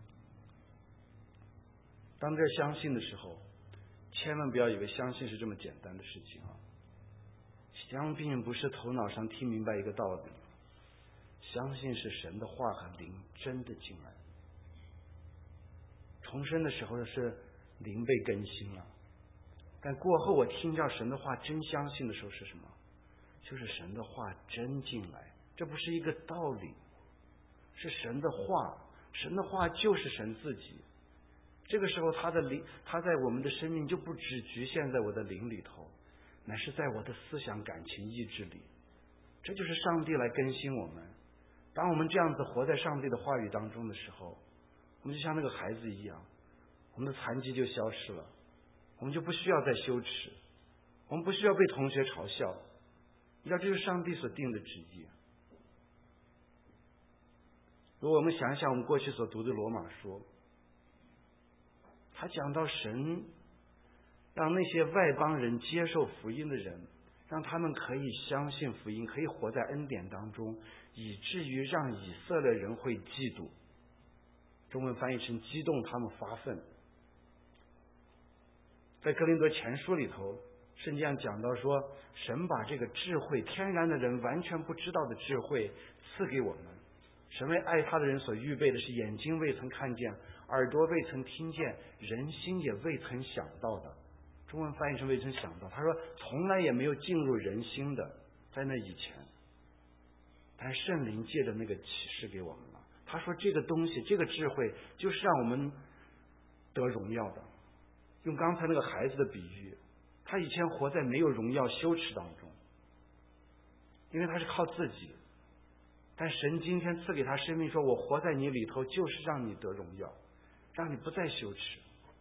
当这相信的时候，千万不要以为相信是这么简单的事情啊！相信不是头脑上听明白一个道理，相信是神的话和灵真的进来。重生的时候是灵被更新了，但过后我听到神的话真相信的时候是什么？就是神的话真进来，这不是一个道理，是神的话神的话就是神自己。这个时候他的灵，他在我们的生命就不只局限在我的灵里头，乃是在我的思想、感情、意志里。这就是上帝来更新我们。当我们这样子活在上帝的话语当中的时候，我们就像那个孩子一样，我们的残疾就消失了，我们就不需要再羞耻，我们不需要被同学嘲笑。你知道，这是上帝所定的旨意。如果我们想想我们过去所读的罗马书，他讲到神让那些外邦人接受福音的人，让他们可以相信福音，可以活在恩典当中，以至于让以色列人会嫉妒。中文翻译成激动他们发愤。在哥林多前书里头，圣经上讲到说，神把这个智慧，天然的人完全不知道的智慧赐给我们。神为爱他的人所预备的是眼睛未曾看见，耳朵未曾听见，人心也未曾想到的。中文翻译成未曾想到，他说从来也没有进入人心的，在那以前。但是圣灵借着那个启示给我们了。他说这个东西，这个智慧就是让我们得荣耀的。用刚才那个孩子的比喻，他以前活在没有荣耀羞耻当中，因为他是靠自己。但神今天赐给他生命，说我活在你里头，就是让你得荣耀，让你不再羞耻。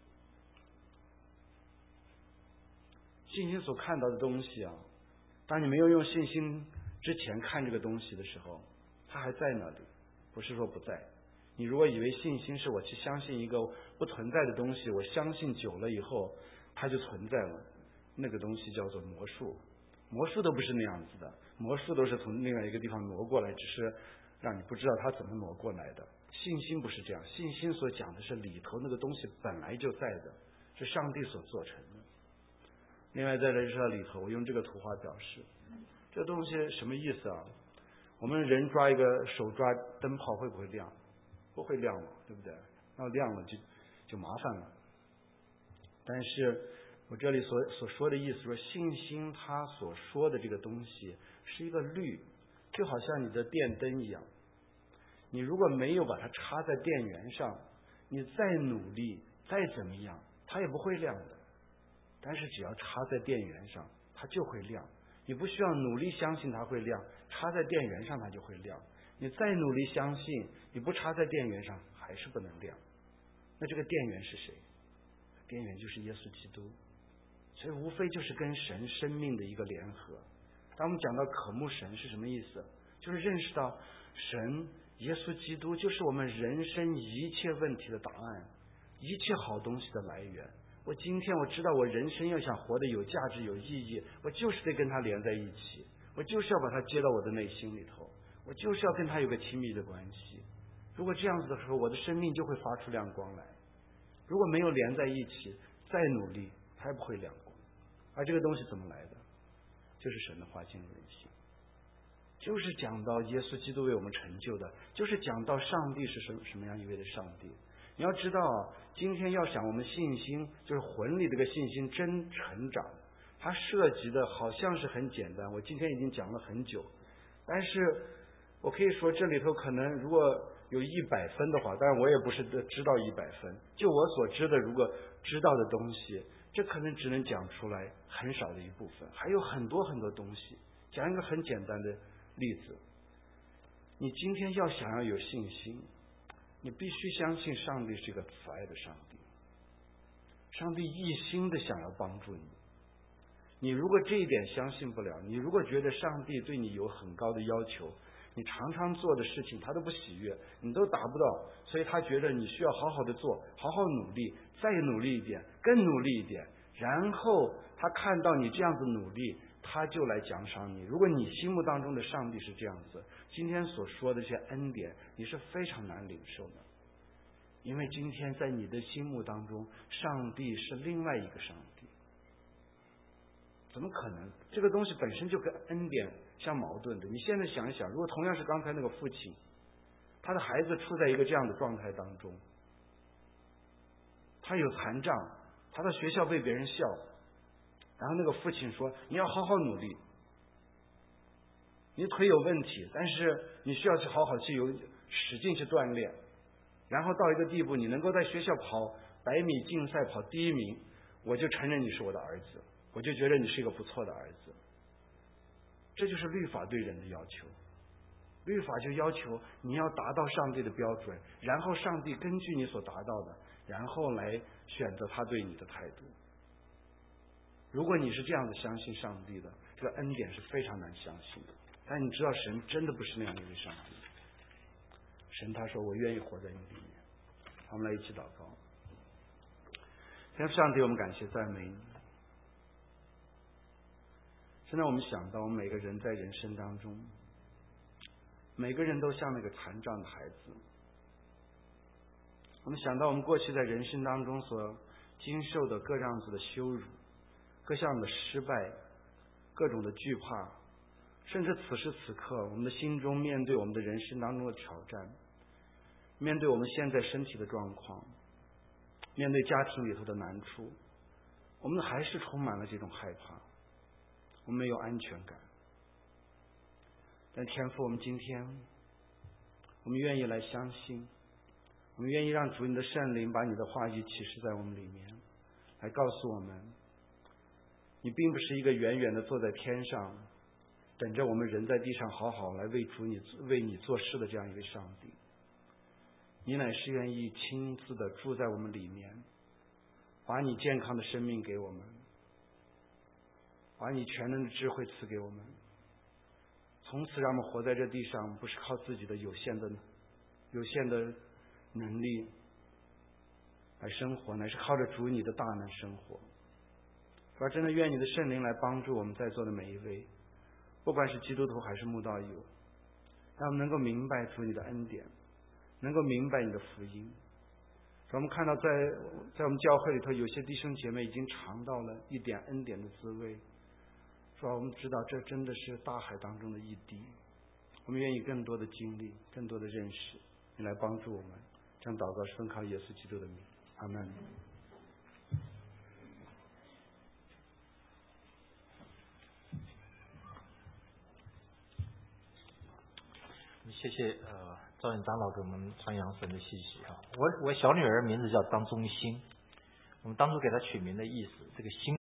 信心所看到的东西啊，当你没有用信心之前看这个东西的时候，它还在那里，不是说不在。你如果以为信心是我去相信一个不存在的东西，我相信久了以后它就存在了，那个东西叫做魔术。魔术都不是那样子的，魔术都是从另外一个地方挪过来，只是让你不知道它怎么挪过来的。信心不是这样，信心所讲的是里头那个东西本来就在的，是上帝所做成的。另外在这里头，我用这个图画表示这东西什么意思啊？我们人抓一个手抓灯泡会不会亮？不会亮了，对不对？要亮了就就麻烦了。但是我这里所所说的意思说，信心它所说的这个东西是一个律，就好像你的电灯一样，你如果没有把它插在电源上，你再努力再怎么样它也不会亮的。但是只要插在电源上它就会亮，你不需要努力相信它会亮，插在电源上它就会亮。你再努力相信，你不插在电源上还是不能亮。那这个电源是谁？电源就是耶稣基督。所以无非就是跟神生命的一个联合。当我们讲到渴慕神是什么意思？就是认识到神耶稣基督就是我们人生一切问题的答案，一切好东西的来源。我今天我知道我人生要想活得有价值有意义，我就是得跟他连在一起，我就是要把他接到我的内心里头，我就是要跟他有个亲密的关系。如果这样子的时候，我的生命就会发出亮光来。如果没有连在一起，再努力它也不会亮光。而这个东西怎么来的？就是神的话进入人心，就是讲到耶稣基督为我们成就的，就是讲到上帝是什么什么样一位的上帝。你要知道啊，今天要想我们信心，就是魂里这个信心真成长，它涉及的好像是很简单，我今天已经讲了很久，但是我可以说这里头可能如果有一百分的话，当然我也不是知道一百分，就我所知的，如果知道的东西，这可能只能讲出来很少的一部分，还有很多很多东西。讲一个很简单的例子，你今天要想要有信心，你必须相信上帝是一个慈爱的上帝，上帝一心的想要帮助你。你如果这一点相信不了，你如果觉得上帝对你有很高的要求，你常常做的事情他都不喜悦，你都达不到，所以他觉得你需要好好的做，好好努力，再努力一点，更努力一点，然后他看到你这样子努力，他就来奖赏你。如果你心目当中的上帝是这样子，今天所说的这些恩典你是非常难领受的，因为今天在你的心目当中上帝是另外一个上帝。怎么可能？这个东西本身就跟恩典相矛盾的。你现在想一想，如果同样是刚才那个父亲，他的孩子处在一个这样的状态当中，他有残障，他在学校被别人笑，然后那个父亲说你要好好努力，你腿有问题，但是你需要去好好去有使劲去锻炼， 然后到一个地步，你能够在学校跑百米竞赛跑第一名，我就承认你是我的儿子，我就觉得你是一个不错的儿子。这就是律法对人的要求。律法就要求你要达到上帝的标准，然后上帝根据你所达到的，然后来选择他对你的态度。如果你是这样子相信上帝的，这个恩典是非常难相信的。但你知道神真的不是那样一位上帝。神他说我愿意活在你里面。我们来一起祷告。天父上帝，我们感谢赞美你。现在我们想到我们每个人在人生当中，每个人都像那个残障的孩子。我们想到我们过去在人生当中所经受的各样子的羞辱，各项的失败，各种的惧怕，甚至此时此刻我们的心中面对我们的人生当中的挑战，面对我们现在身体的状况，面对家庭里头的难处，我们还是充满了这种害怕，我们没有安全感。但天父，我们今天我们愿意来相信，我们愿意让主你的圣灵把你的话语启示在我们里面，来告诉我们你并不是一个远远的坐在天上等着我们人在地上好好来为主你为你做事的这样一位上帝。你乃是愿意亲自的住在我们里面，把你健康的生命给我们，把你全能的智慧赐给我们，从此让我们活在这地上，不是靠自己的有限的有限的能力来生活，乃是靠着主你的大能生活。而真的愿你的圣灵来帮助我们在座的每一位，不管是基督徒还是慕道友，让我们能够明白主你的恩典，能够明白你的福音。我们看到在在我们教会里头，有些弟兄姐妹已经尝到了一点恩典的滋味，说我们知道这真的是大海当中的一滴。我们愿意更多的经历，更多的认识，你来帮助我们。这样祷告是奉靠耶稣基督的名，阿们。 谢谢呃赵远长老给我们传扬神的信息啊。我我小女儿名字叫张忠心，我们当初给她取名的意思，这个心